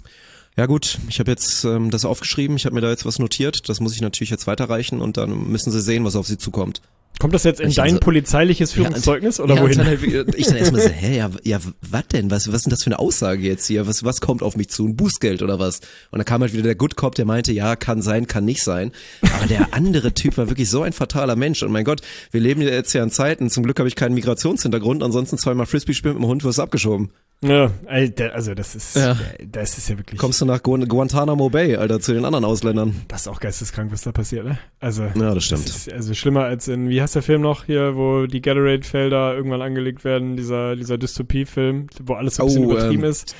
gut, ich habe jetzt das aufgeschrieben, ich habe mir da jetzt was notiert, das muss ich natürlich jetzt weiterreichen und dann müssen sie sehen, was auf sie zukommt. Kommt das jetzt in dein polizeiliches Führungszeugnis oder wohin? Ich dann erstmal so, was denn? Was ist denn das für eine Aussage jetzt hier? Was kommt auf mich zu? Ein Bußgeld oder was? Und dann kam halt wieder der Good Cop, der meinte, ja, kann sein, kann nicht sein. Aber der andere Typ war wirklich so ein fataler Mensch. Und mein Gott, wir leben jetzt ja in Zeiten, zum Glück habe ich keinen Migrationshintergrund, ansonsten 2-mal Frisbee spielen mit dem Hund, wirst du abgeschoben. Ja, also das ist ja wirklich. Kommst du nach Guantanamo Bay, Alter, zu den anderen Ausländern. Das ist auch geisteskrank, was da passiert, ne? Also. Ja, das stimmt. Das ist also schlimmer als in, wie heißt der Film noch hier, wo die Gatorade-Felder irgendwann angelegt werden, dieser Dystopie-Film, wo alles so ein bisschen übertrieben ist.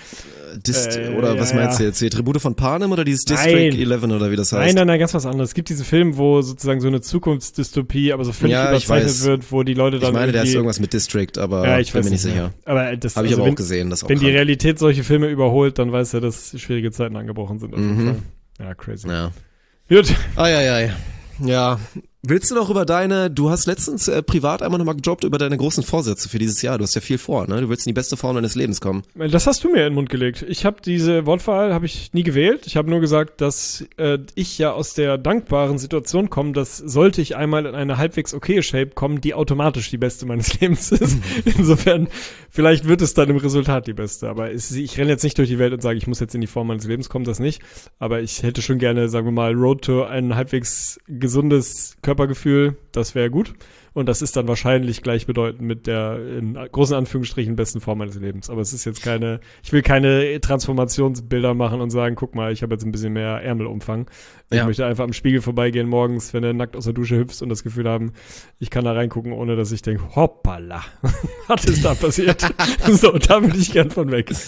Oder was meinst du jetzt? Die Tribute von Panem oder dieses District 11 oder wie das heißt? Nein, ganz was anderes. Es gibt diesen Film, wo sozusagen so eine Zukunftsdystopie, aber so völlig überzeichnet wird, wo die Leute dann ich meine, der ist irgendwas mit District, aber ich bin mir nicht sicher. Aber das habe ich aber auch gesehen. sehen. Das auch wenn die krank. Realität solche Filme überholt, dann weiß er, dass schwierige Zeiten angebrochen sind. Auf jeden Fall. Ja, crazy. Ja. Gut. Ei. Ja. Willst du noch du hast letztens privat einmal nochmal gedroppt über deine großen Vorsätze für dieses Jahr. Du hast ja viel vor, ne? Du willst in die beste Form deines Lebens kommen. Das hast du mir in den Mund gelegt. Ich habe diese Wortwahl nie gewählt. Ich habe nur gesagt, dass ich ja aus der dankbaren Situation komme, dass sollte ich einmal in eine halbwegs okaye Shape kommen, die automatisch die beste meines Lebens ist. Insofern, vielleicht wird es dann im Resultat die beste. Aber ich renne jetzt nicht durch die Welt und sage, ich muss jetzt in die Form meines Lebens kommen, das nicht. Aber ich hätte schon gerne, sagen wir mal, Road to ein halbwegs gesundes Körpergefühl, das wäre gut. Und das ist dann wahrscheinlich gleichbedeutend mit der in großen Anführungsstrichen besten Form meines Lebens. Aber es ist jetzt ich will keine Transformationsbilder machen und sagen, guck mal, ich habe jetzt ein bisschen mehr Ärmelumfang. Ich möchte einfach am Spiegel vorbeigehen morgens, wenn du nackt aus der Dusche hüpfst und das Gefühl haben, ich kann da reingucken, ohne dass ich denke, hoppala, was ist da passiert? So, da bin ich gern von weg.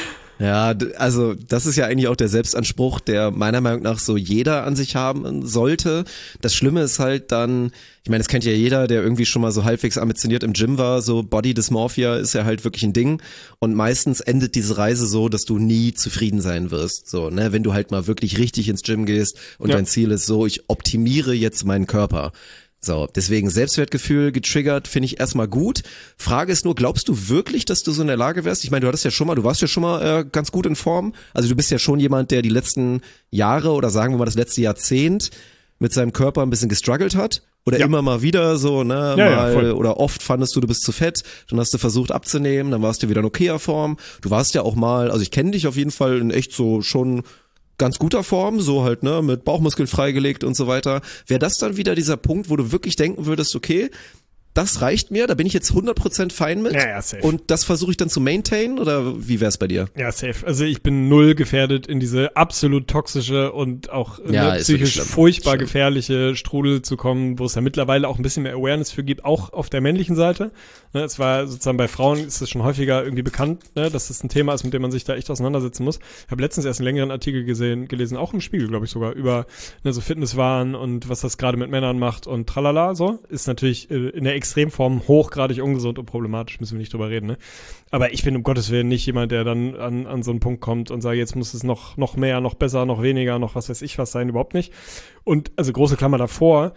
Ja, also das ist ja eigentlich auch der Selbstanspruch, der meiner Meinung nach so jeder an sich haben sollte. Das Schlimme ist halt dann, ich meine, das kennt ja jeder, der irgendwie schon mal so halbwegs ambitioniert im Gym war, so Body Dysmorphia ist ja halt wirklich ein Ding und meistens endet diese Reise so, dass du nie zufrieden sein wirst, so, ne, wenn du halt mal wirklich richtig ins Gym gehst und dein Ziel ist so, ich optimiere jetzt meinen Körper. So, deswegen Selbstwertgefühl getriggert, finde ich erstmal gut. Frage ist nur, glaubst du wirklich, dass du so in der Lage wärst? Ich meine, du warst ja schon mal ganz gut in Form. Also du bist ja schon jemand, der die letzten Jahre oder sagen wir mal das letzte Jahrzehnt mit seinem Körper ein bisschen gestruggelt hat. Oder immer mal wieder so, ne, oder oft fandest du bist zu fett, dann hast du versucht abzunehmen, dann warst du wieder in okayer Form. Du warst ja auch mal, also ich kenne dich auf jeden Fall in echt so schon ganz guter Form, so halt, ne, mit Bauchmuskeln freigelegt und so weiter. Wäre das dann wieder dieser Punkt, wo du wirklich denken würdest, okay, das reicht mir, da bin ich jetzt 100% fein mit safe. Und das versuche ich dann zu maintainen oder wie wär's bei dir? Ja, safe. Also ich bin null gefährdet in diese absolut toxische und auch psychisch furchtbar gefährliche Strudel zu kommen, wo es ja mittlerweile auch ein bisschen mehr Awareness für gibt, auch auf der männlichen Seite. Ne, es war sozusagen bei Frauen ist es schon häufiger irgendwie bekannt, ne, dass das ein Thema ist, mit dem man sich da echt auseinandersetzen muss. Ich habe letztens erst einen längeren Artikel gelesen, auch im Spiegel, glaube ich sogar, über so Fitnesswahn und was das gerade mit Männern macht und tralala, so. Ist natürlich in der Extremform hochgradig ungesund und problematisch, müssen wir nicht drüber reden, ne? Aber ich bin um Gottes Willen nicht jemand, der dann an so einen Punkt kommt und sagt, jetzt muss es noch mehr, noch besser, noch weniger, noch was weiß ich was sein, überhaupt nicht. Und also große Klammer davor,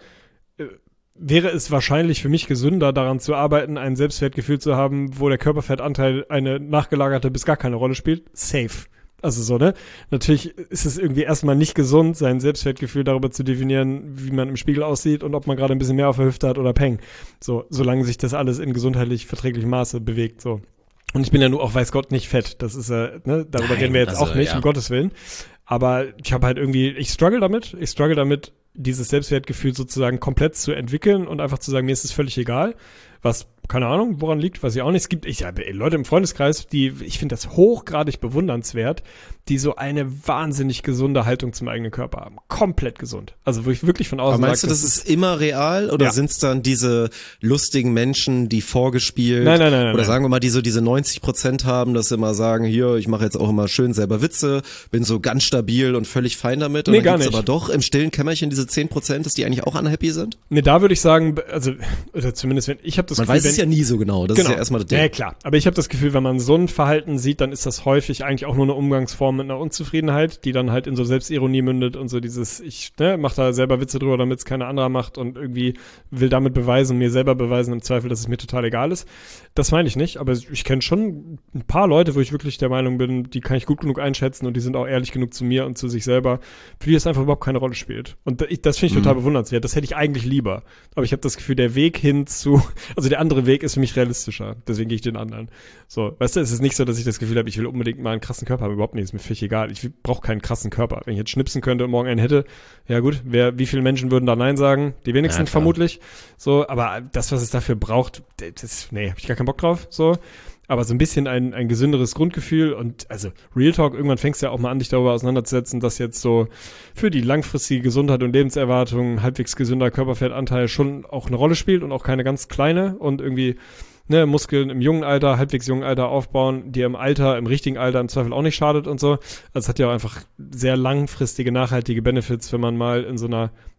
wäre es wahrscheinlich für mich gesünder, daran zu arbeiten, ein Selbstwertgefühl zu haben, wo der Körperfettanteil eine nachgelagerte bis gar keine Rolle spielt. Safe. Also so, ne? Natürlich ist es irgendwie erstmal nicht gesund, sein Selbstwertgefühl darüber zu definieren, wie man im Spiegel aussieht und ob man gerade ein bisschen mehr auf der Hüfte hat oder Peng. So, solange sich das alles in gesundheitlich verträglichem Maße bewegt, so. Und ich bin ja nur auch, weiß Gott, nicht fett. Das ist ne, darüber reden wir jetzt auch nicht, um Gottes Willen. Aber ich habe halt irgendwie, ich struggle damit, dieses Selbstwertgefühl sozusagen komplett zu entwickeln und einfach zu sagen, mir ist es völlig egal, was, keine Ahnung, woran liegt, weiß ich auch nicht. Es gibt Leute im Freundeskreis, ich finde das hochgradig bewundernswert, die so eine wahnsinnig gesunde Haltung zum eigenen Körper haben. Komplett gesund. Also wo ich wirklich von außen Aber meinst du, das ist immer real oder sind es dann diese lustigen Menschen, die vorgespielt Nein. Oder sagen wir mal, die so diese 90% haben, dass sie immer sagen, hier, ich mache jetzt auch immer schön selber Witze, bin so ganz stabil und völlig fein damit. Und nee, dann gar gibt's nicht. Aber doch im stillen Kämmerchen diese 10%, dass die eigentlich auch unhappy sind? Nee, da würde ich sagen, also oder zumindest wenn ich habe das Man Gefühl, weiß es ja nie so genau. Das ist ja erstmal das Ding. Ja, klar. Aber ich habe das Gefühl, wenn man so ein Verhalten sieht, dann ist das häufig eigentlich auch nur eine Umgangsform mit einer Unzufriedenheit, die dann halt in so Selbstironie mündet und so dieses, ich mach da selber Witze drüber, damit es keiner anderer macht und irgendwie will damit beweisen, mir selber beweisen im Zweifel, dass es mir total egal ist. Das meine ich nicht, aber ich kenne schon ein paar Leute, wo ich wirklich der Meinung bin, die kann ich gut genug einschätzen und die sind auch ehrlich genug zu mir und zu sich selber, für die das einfach überhaupt keine Rolle spielt. Und das finde ich total bewundernswert. Das hätte ich eigentlich lieber. Aber ich habe das Gefühl, der Weg hin zu, also der andere Weg ist für mich realistischer. Deswegen gehe ich den anderen. So, weißt du, es ist nicht so, dass ich das Gefühl habe, ich will unbedingt mal einen krassen Körper haben. Überhaupt nicht, ist mir völlig egal. Ich brauche keinen krassen Körper. Wenn ich jetzt schnipsen könnte und morgen einen hätte, ja gut, wie viele Menschen würden da Nein sagen? Die wenigsten vermutlich. So, aber das, was es dafür braucht, habe ich gar keinen Bock drauf. So. Aber so ein bisschen ein gesünderes Grundgefühl und also Real Talk, irgendwann fängst du ja auch mal an, dich darüber auseinanderzusetzen, dass jetzt so für die langfristige Gesundheit und Lebenserwartung halbwegs gesünder Körperfettanteil schon auch eine Rolle spielt und auch keine ganz kleine und irgendwie Muskeln im jungen Alter, halbwegs jungen Alter aufbauen, die im richtigen Alter im Zweifel auch nicht schadet und so. Also es hat ja auch einfach sehr langfristige, nachhaltige Benefits, wenn man mal in so einer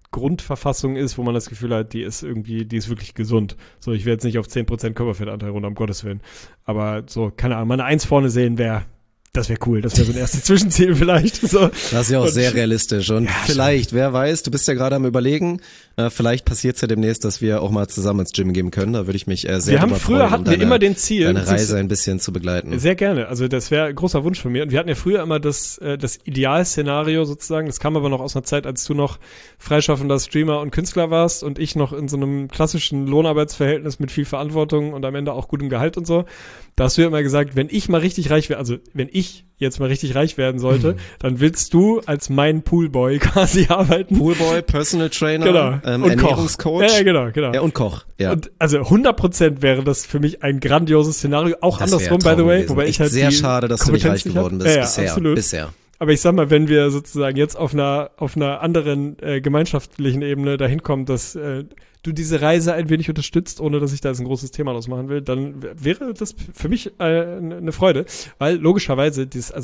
Grundverfassung ist, wo man das Gefühl hat, die ist wirklich gesund. So, ich werde jetzt nicht auf 10% Körperfettanteil runter, um Gottes Willen. Aber so, keine Ahnung, mal eine 1 vorne sehen das wäre cool. Das wäre so ein erstes Zwischenziel vielleicht. So. Das ist ja auch sehr realistisch. Und vielleicht, wer weiß, du bist ja gerade am Überlegen, vielleicht passiert's ja demnächst, dass wir auch mal zusammen ins Gym gehen können. Da würde ich mich sehr drüber freuen. Früher hatten wir immer den Ziel, deine Reise ein bisschen zu begleiten. Sehr gerne. Also das wäre ein großer Wunsch von mir. Und wir hatten ja früher immer das Idealszenario sozusagen. Das kam aber noch aus einer Zeit, als du noch freischaffender Streamer und Künstler warst und ich noch in so einem klassischen Lohnarbeitsverhältnis mit viel Verantwortung und am Ende auch gutem Gehalt und so. Da hast du ja immer gesagt, wenn ich mal richtig reich wäre, also wenn ich jetzt mal richtig reich werden sollte, dann willst du als mein Poolboy quasi arbeiten. Poolboy, Personal Trainer, genau. Und Ernährungscoach. Ja, genau. Ja, und Koch. Ja. Und also 100% wäre das für mich ein grandioses Szenario, auch das andersrum, by the way. Wobei ich halt sehr schade, dass du nicht reich geworden bist bisher. Aber ich sag mal, wenn wir sozusagen jetzt auf einer anderen gemeinschaftlichen Ebene dahin kommen, dass du diese Reise ein wenig unterstützt, ohne dass ich da jetzt ein großes Thema draus machen will, dann wäre das für mich eine Freude, weil logischerweise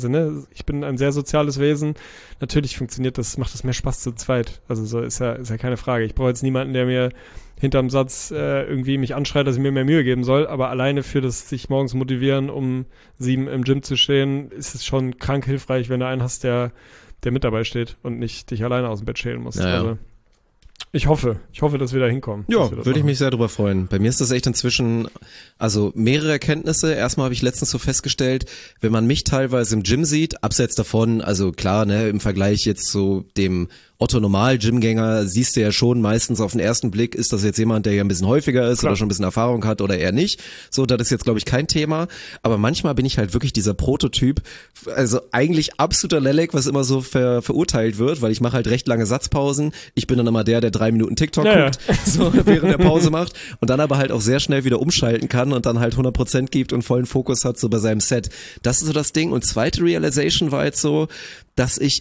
ich bin ein sehr soziales Wesen, natürlich macht das mehr Spaß zu zweit, also so ist ja keine Frage. Ich brauche jetzt niemanden, der mir hinterm Satz irgendwie mich anschreit, dass ich mir mehr Mühe geben soll, aber alleine für das sich morgens motivieren, um 7 im Gym zu stehen, ist es schon krank hilfreich, wenn du einen hast, der mit dabei steht und nicht dich alleine aus dem Bett schälen muss. Ja. Also ich hoffe, dass wir da hinkommen. Ja, würde ich mich sehr drüber freuen. Bei mir ist das echt inzwischen, also mehrere Erkenntnisse. Erstmal habe ich letztens so festgestellt, wenn man mich teilweise im Gym sieht, abseits davon, also klar, ne, im Vergleich jetzt zu dem Otto-Normal-Gymgänger siehst du ja schon meistens auf den ersten Blick, ist das jetzt jemand, der ja ein bisschen häufiger ist oder schon ein bisschen Erfahrung hat oder eher nicht. So, das ist jetzt, glaube ich, kein Thema. Aber manchmal bin ich halt wirklich dieser Prototyp, also eigentlich absoluter Lelek, was immer so verurteilt wird, weil ich mache halt recht lange Satzpausen. Ich bin dann immer der 3 Minuten TikTok guckt, so während der Pause macht und dann aber halt auch sehr schnell wieder umschalten kann und dann halt 100% gibt und vollen Fokus hat so bei seinem Set. Das ist so das Ding. Und zweite Realization war jetzt so, dass ich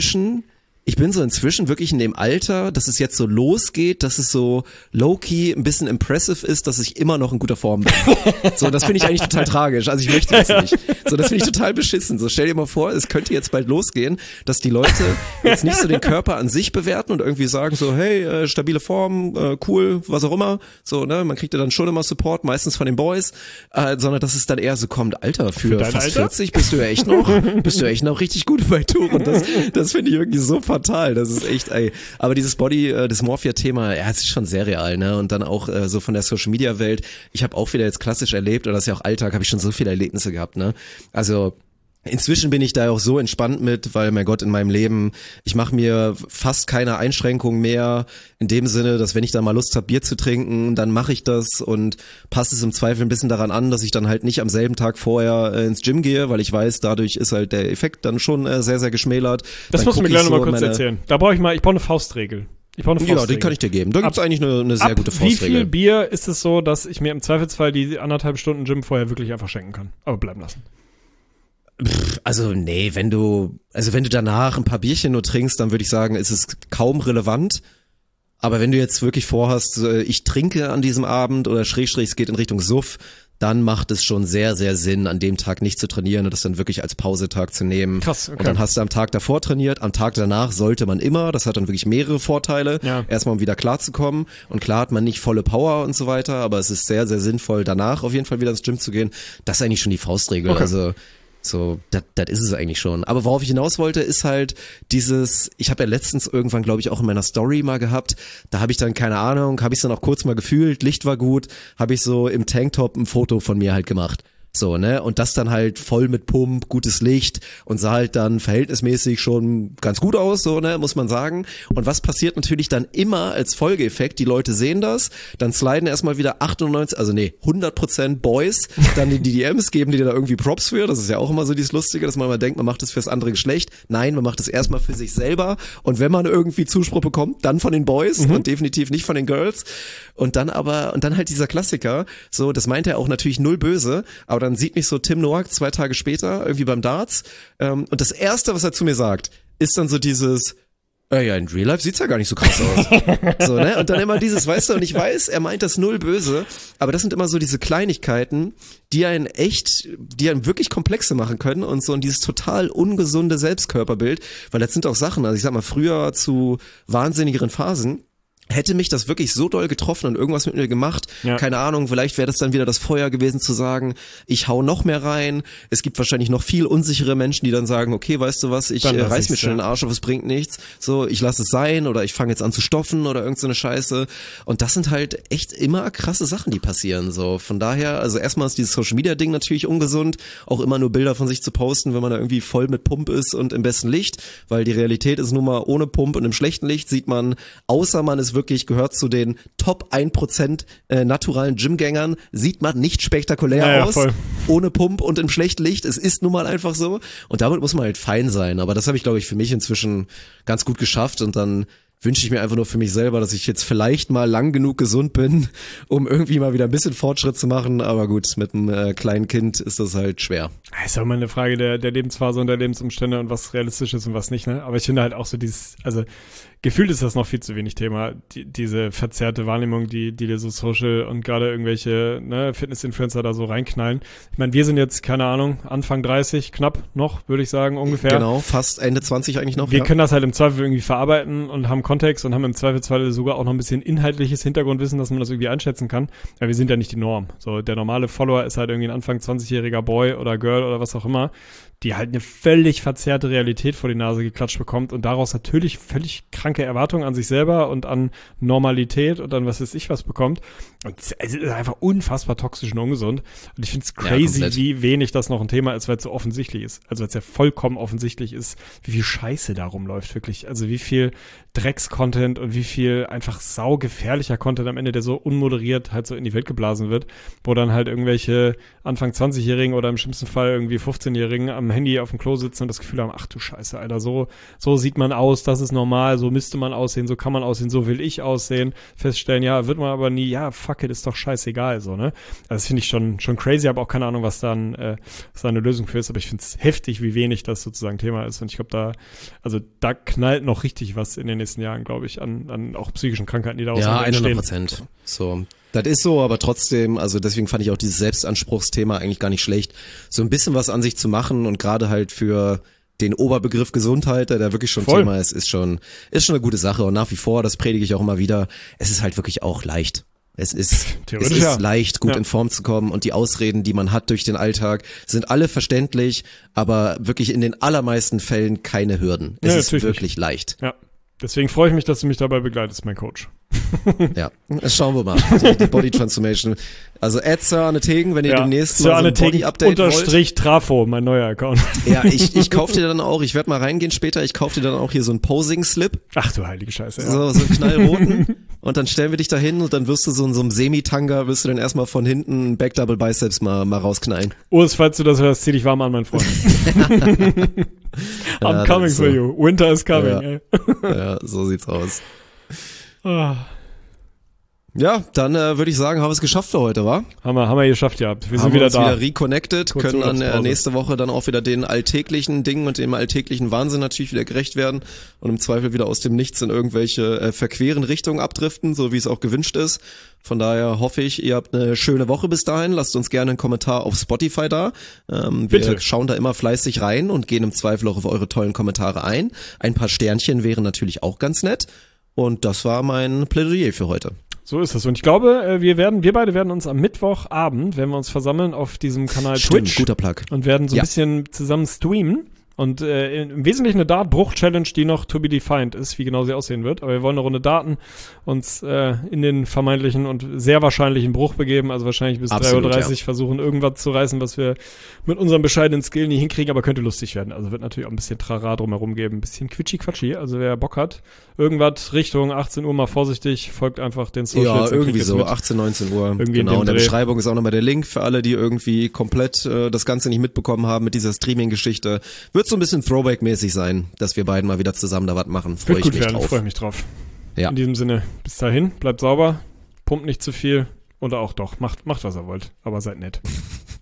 bin so inzwischen wirklich in dem Alter, dass es jetzt so losgeht, dass es so low-key ein bisschen impressive ist, dass ich immer noch in guter Form bin. So, das finde ich eigentlich total tragisch. Also ich möchte das nicht. So, das finde ich total beschissen. So, stell dir mal vor, es könnte jetzt bald losgehen, dass die Leute jetzt nicht so den Körper an sich bewerten und irgendwie sagen so, hey, stabile Form, cool, was auch immer. So, ne, man kriegt ja dann schon immer Support, meistens von den Boys, sondern dass es dann eher so kommt, Alter, für fast Alter? 40 bist du ja echt noch richtig gut bei Tour. Und das finde ich irgendwie so fatal, das ist echt, aber dieses Body-Dysmorphia-Thema, ja, es ist schon sehr real, ne, und dann auch so von der Social-Media-Welt, ich habe auch wieder jetzt klassisch erlebt, oder das ist ja auch Alltag, habe ich schon so viele Erlebnisse gehabt, ne, also inzwischen bin ich da auch so entspannt mit, weil, mein Gott, in meinem Leben, ich mache mir fast keine Einschränkungen mehr, in dem Sinne, dass wenn ich da mal Lust habe, Bier zu trinken, dann mache ich das und passe es im Zweifel ein bisschen daran an, dass ich dann halt nicht am selben Tag vorher ins Gym gehe, weil ich weiß, dadurch ist halt der Effekt dann schon sehr, sehr geschmälert. Das dann musst du mir gleich nochmal kurz erzählen. Da brauche ich brauche eine Faustregel. Ja, die kann ich dir geben. Da gibt's eigentlich eine sehr gute Faustregel. Wie viel Bier ist es so, dass ich mir im Zweifelsfall die 1,5 Stunden Gym vorher wirklich einfach schenken kann? Aber bleiben lassen. Also nee, wenn du danach ein paar Bierchen nur trinkst, dann würde ich sagen, ist es kaum relevant. Aber wenn du jetzt wirklich vorhast, ich trinke an diesem Abend oder Schrägstrich, es geht in Richtung Suff, dann macht es schon sehr, sehr Sinn, an dem Tag nicht zu trainieren und das dann wirklich als Pausetag zu nehmen. Krass, okay. Und dann hast du am Tag davor trainiert, am Tag danach sollte man immer, das hat dann wirklich mehrere Vorteile, erstmal um wieder klarzukommen. Und klar hat man nicht volle Power und so weiter, aber es ist sehr, sehr sinnvoll, danach auf jeden Fall wieder ins Gym zu gehen. Das ist eigentlich schon die Faustregel. Okay. Also so, das ist es eigentlich schon. Aber worauf ich hinaus wollte, ist halt dieses, ich habe ja letztens irgendwann, glaube ich, auch in meiner Story mal gehabt, da habe ich dann, keine Ahnung, habe ich dann auch kurz mal gefühlt, Licht war gut, habe ich so im Tanktop ein Foto von mir halt gemacht. So, ne, und das dann halt voll mit Pump, gutes Licht und sah halt dann verhältnismäßig schon ganz gut aus, so, ne, muss man sagen. Und was passiert natürlich dann immer als Folgeeffekt? Die Leute sehen das, dann sliden erstmal wieder 100% Boys, dann die DMs, geben die da irgendwie Props für. Das ist ja auch immer so dieses Lustige, dass man mal denkt, man macht das fürs andere Geschlecht. Nein, man macht das erstmal für sich selber. Und wenn man irgendwie Zuspruch bekommt, dann von den Boys und definitiv nicht von den Girls. Und dann halt dieser Klassiker, so, das meint er auch natürlich null böse, aber dann sieht mich so Tim Noack 2 Tage später irgendwie beim Darts und das Erste, was er zu mir sagt, ist dann so dieses, Ja, in Real Life sieht's ja gar nicht so krass aus. So, ne? Und dann immer dieses, weißt du, und ich weiß, er meint das null böse, aber das sind immer so diese Kleinigkeiten, die einen wirklich komplexe machen können und so, und dieses total ungesunde Selbstkörperbild, weil das sind auch Sachen, also ich sag mal, früher zu wahnsinnigeren Phasen, hätte mich das wirklich so doll getroffen und irgendwas mit mir gemacht, keine Ahnung, vielleicht wäre das dann wieder das Feuer gewesen zu sagen, ich hau noch mehr rein, es gibt wahrscheinlich noch viel unsichere Menschen, die dann sagen, okay, weißt du was, ich reiß mir schon den Arsch auf, es bringt nichts, so, ich lasse es sein oder ich fange jetzt an zu stoffen oder irgend so eine Scheiße, und das sind halt echt immer krasse Sachen, die passieren, so, von daher, also erstmal ist dieses Social-Media-Ding natürlich ungesund, auch immer nur Bilder von sich zu posten, wenn man da irgendwie voll mit Pump ist und im besten Licht, weil die Realität ist nun mal ohne Pump, und im schlechten Licht sieht man, außer man ist wirklich gehört zu den Top 1% naturalen Gymgängern, sieht man nicht spektakulär aus, ohne Pump und im schlechten Licht. Es ist nun mal einfach so. Und damit muss man halt fein sein. Aber das habe ich, glaube ich, für mich inzwischen ganz gut geschafft. Und dann wünsche ich mir einfach nur für mich selber, dass ich jetzt vielleicht mal lang genug gesund bin, um irgendwie mal wieder ein bisschen Fortschritt zu machen. Aber gut, mit einem kleinen Kind ist das halt schwer. Das ist auch immer eine Frage der Lebensphase und der Lebensumstände und was realistisch ist und was nicht, ne? Aber ich finde halt auch so gefühlt ist das noch viel zu wenig Thema, diese verzerrte Wahrnehmung, die dir so Social und gerade irgendwelche Fitness-Influencer da so reinknallen. Ich meine, wir sind jetzt, keine Ahnung, Anfang 30, knapp noch, würde ich sagen, ungefähr. Genau, fast Ende 20 eigentlich noch. Wir können das halt im Zweifel irgendwie verarbeiten und haben Kontext und haben im Zweifelsfall sogar auch noch ein bisschen inhaltliches Hintergrundwissen, dass man das irgendwie einschätzen kann. Ja, wir sind ja nicht die Norm. So, der normale Follower ist halt irgendwie ein Anfang 20-jähriger Boy oder Girl oder was auch immer, die halt eine völlig verzerrte Realität vor die Nase geklatscht bekommt und daraus natürlich völlig kranke Erwartungen an sich selber und an Normalität und an was weiß ich was bekommt. Und es ist einfach unfassbar toxisch und ungesund. Und ich finde es crazy, wie wenig das noch ein Thema ist, weil es so offensichtlich ist. Also weil es ja vollkommen offensichtlich ist, wie viel Scheiße da rumläuft, wirklich. Also wie viel Drecks-Content und wie viel einfach saugefährlicher Content am Ende, der so unmoderiert halt so in die Welt geblasen wird, wo dann halt irgendwelche Anfang 20-Jährigen oder im schlimmsten Fall irgendwie 15-Jährigen am Handy auf dem Klo sitzen und das Gefühl haben, ach du Scheiße, Alter, so sieht man aus, das ist normal, so müsste man aussehen, so kann man aussehen, so will ich aussehen, feststellen, ja, wird man aber nie, ja, fuck it, ist doch scheißegal, so, ne? Also das finde ich schon crazy, aber auch keine Ahnung, was da eine Lösung für ist, aber ich finde es heftig, wie wenig das sozusagen Thema ist und ich glaube, da knallt noch richtig was in den nächsten Jahren, glaube ich, an auch psychischen Krankheiten, die daraus entstehen. Ja, 100%. So. Das ist so, aber trotzdem, also deswegen fand ich auch dieses Selbstanspruchsthema eigentlich gar nicht schlecht, so ein bisschen was an sich zu machen und gerade halt für den Oberbegriff Gesundheit, der wirklich schon Thema ist schon eine gute Sache und nach wie vor, das predige ich auch immer wieder, es ist halt wirklich auch leicht. Es ist leicht, gut in Form zu kommen und die Ausreden, die man hat durch den Alltag, sind alle verständlich, aber wirklich in den allermeisten Fällen keine Hürden. Es ist wirklich leicht. Ja. Deswegen freue ich mich, dass du mich dabei begleitest, mein Coach. Ja, schauen wir mal. Die Body Transformation. Also Sir Arne Tegen, wenn ihr demnächst Sir mal so ein Body-Update wollt. Trafo, mein neuer Account. Ja, ich kauf dir dann auch, ich werde mal reingehen später, ich kauf dir dann auch hier so einen Posing-Slip. Ach du heilige Scheiße. Ja. So einen knallroten. Und dann stellen wir dich da hin und dann wirst du so in so einem Semi-Tanga, wirst du dann erstmal von hinten Back-Double Biceps mal rausknallen. Urs, falls du das hörst, zieh dich warm an, mein Freund. I'm coming for you. Winter is coming, ey. Ja, so sieht's aus. Ja, dann würde ich sagen, haben wir es geschafft für heute, wa? Haben wir geschafft, ja. Wir sind wieder da. Wieder reconnected, können dann nächste Woche dann auch wieder den alltäglichen Dingen und dem alltäglichen Wahnsinn natürlich wieder gerecht werden und im Zweifel wieder aus dem Nichts in irgendwelche verqueren Richtungen abdriften, so wie es auch gewünscht ist. Von daher hoffe ich, ihr habt eine schöne Woche bis dahin. Lasst uns gerne einen Kommentar auf Spotify da. Wir schauen da immer fleißig rein und gehen im Zweifel auch auf eure tollen Kommentare ein. Ein paar Sternchen wären natürlich auch ganz nett. Und das war mein Plädoyer für heute. So ist es. Und ich glaube, wir beide werden uns am Mittwochabend, wenn wir uns versammeln auf diesem Kanal Twitch. Guter Plug. Und werden so ein bisschen zusammen streamen. Und im Wesentlichen eine Dart-Bruch-Challenge, die noch to be defined ist, wie genau sie aussehen wird. Aber wir wollen eine Runde Daten uns in den vermeintlichen und sehr wahrscheinlichen Bruch begeben. Also wahrscheinlich bis 3:30 Uhr versuchen, irgendwas zu reißen, was wir mit unserem bescheidenen Skill nie hinkriegen, aber könnte lustig werden. Also wird natürlich auch ein bisschen Trara drumherum geben, ein bisschen quitschi-quatschi. Also wer Bock hat, irgendwas Richtung 18 Uhr mal vorsichtig, folgt einfach den Socials. Ja, irgendwie so, 18, 19 Uhr. Irgendwie genau, in der Beschreibung ist auch nochmal der Link für alle, die irgendwie komplett das Ganze nicht mitbekommen haben mit dieser Streaming-Geschichte. Wird so ein bisschen Throwback-mäßig sein, dass wir beiden mal wieder zusammen da was machen. Freue ich mich drauf. Ja. In diesem Sinne, bis dahin, bleibt sauber, pumpt nicht zu viel oder auch doch, macht was ihr wollt, aber seid nett.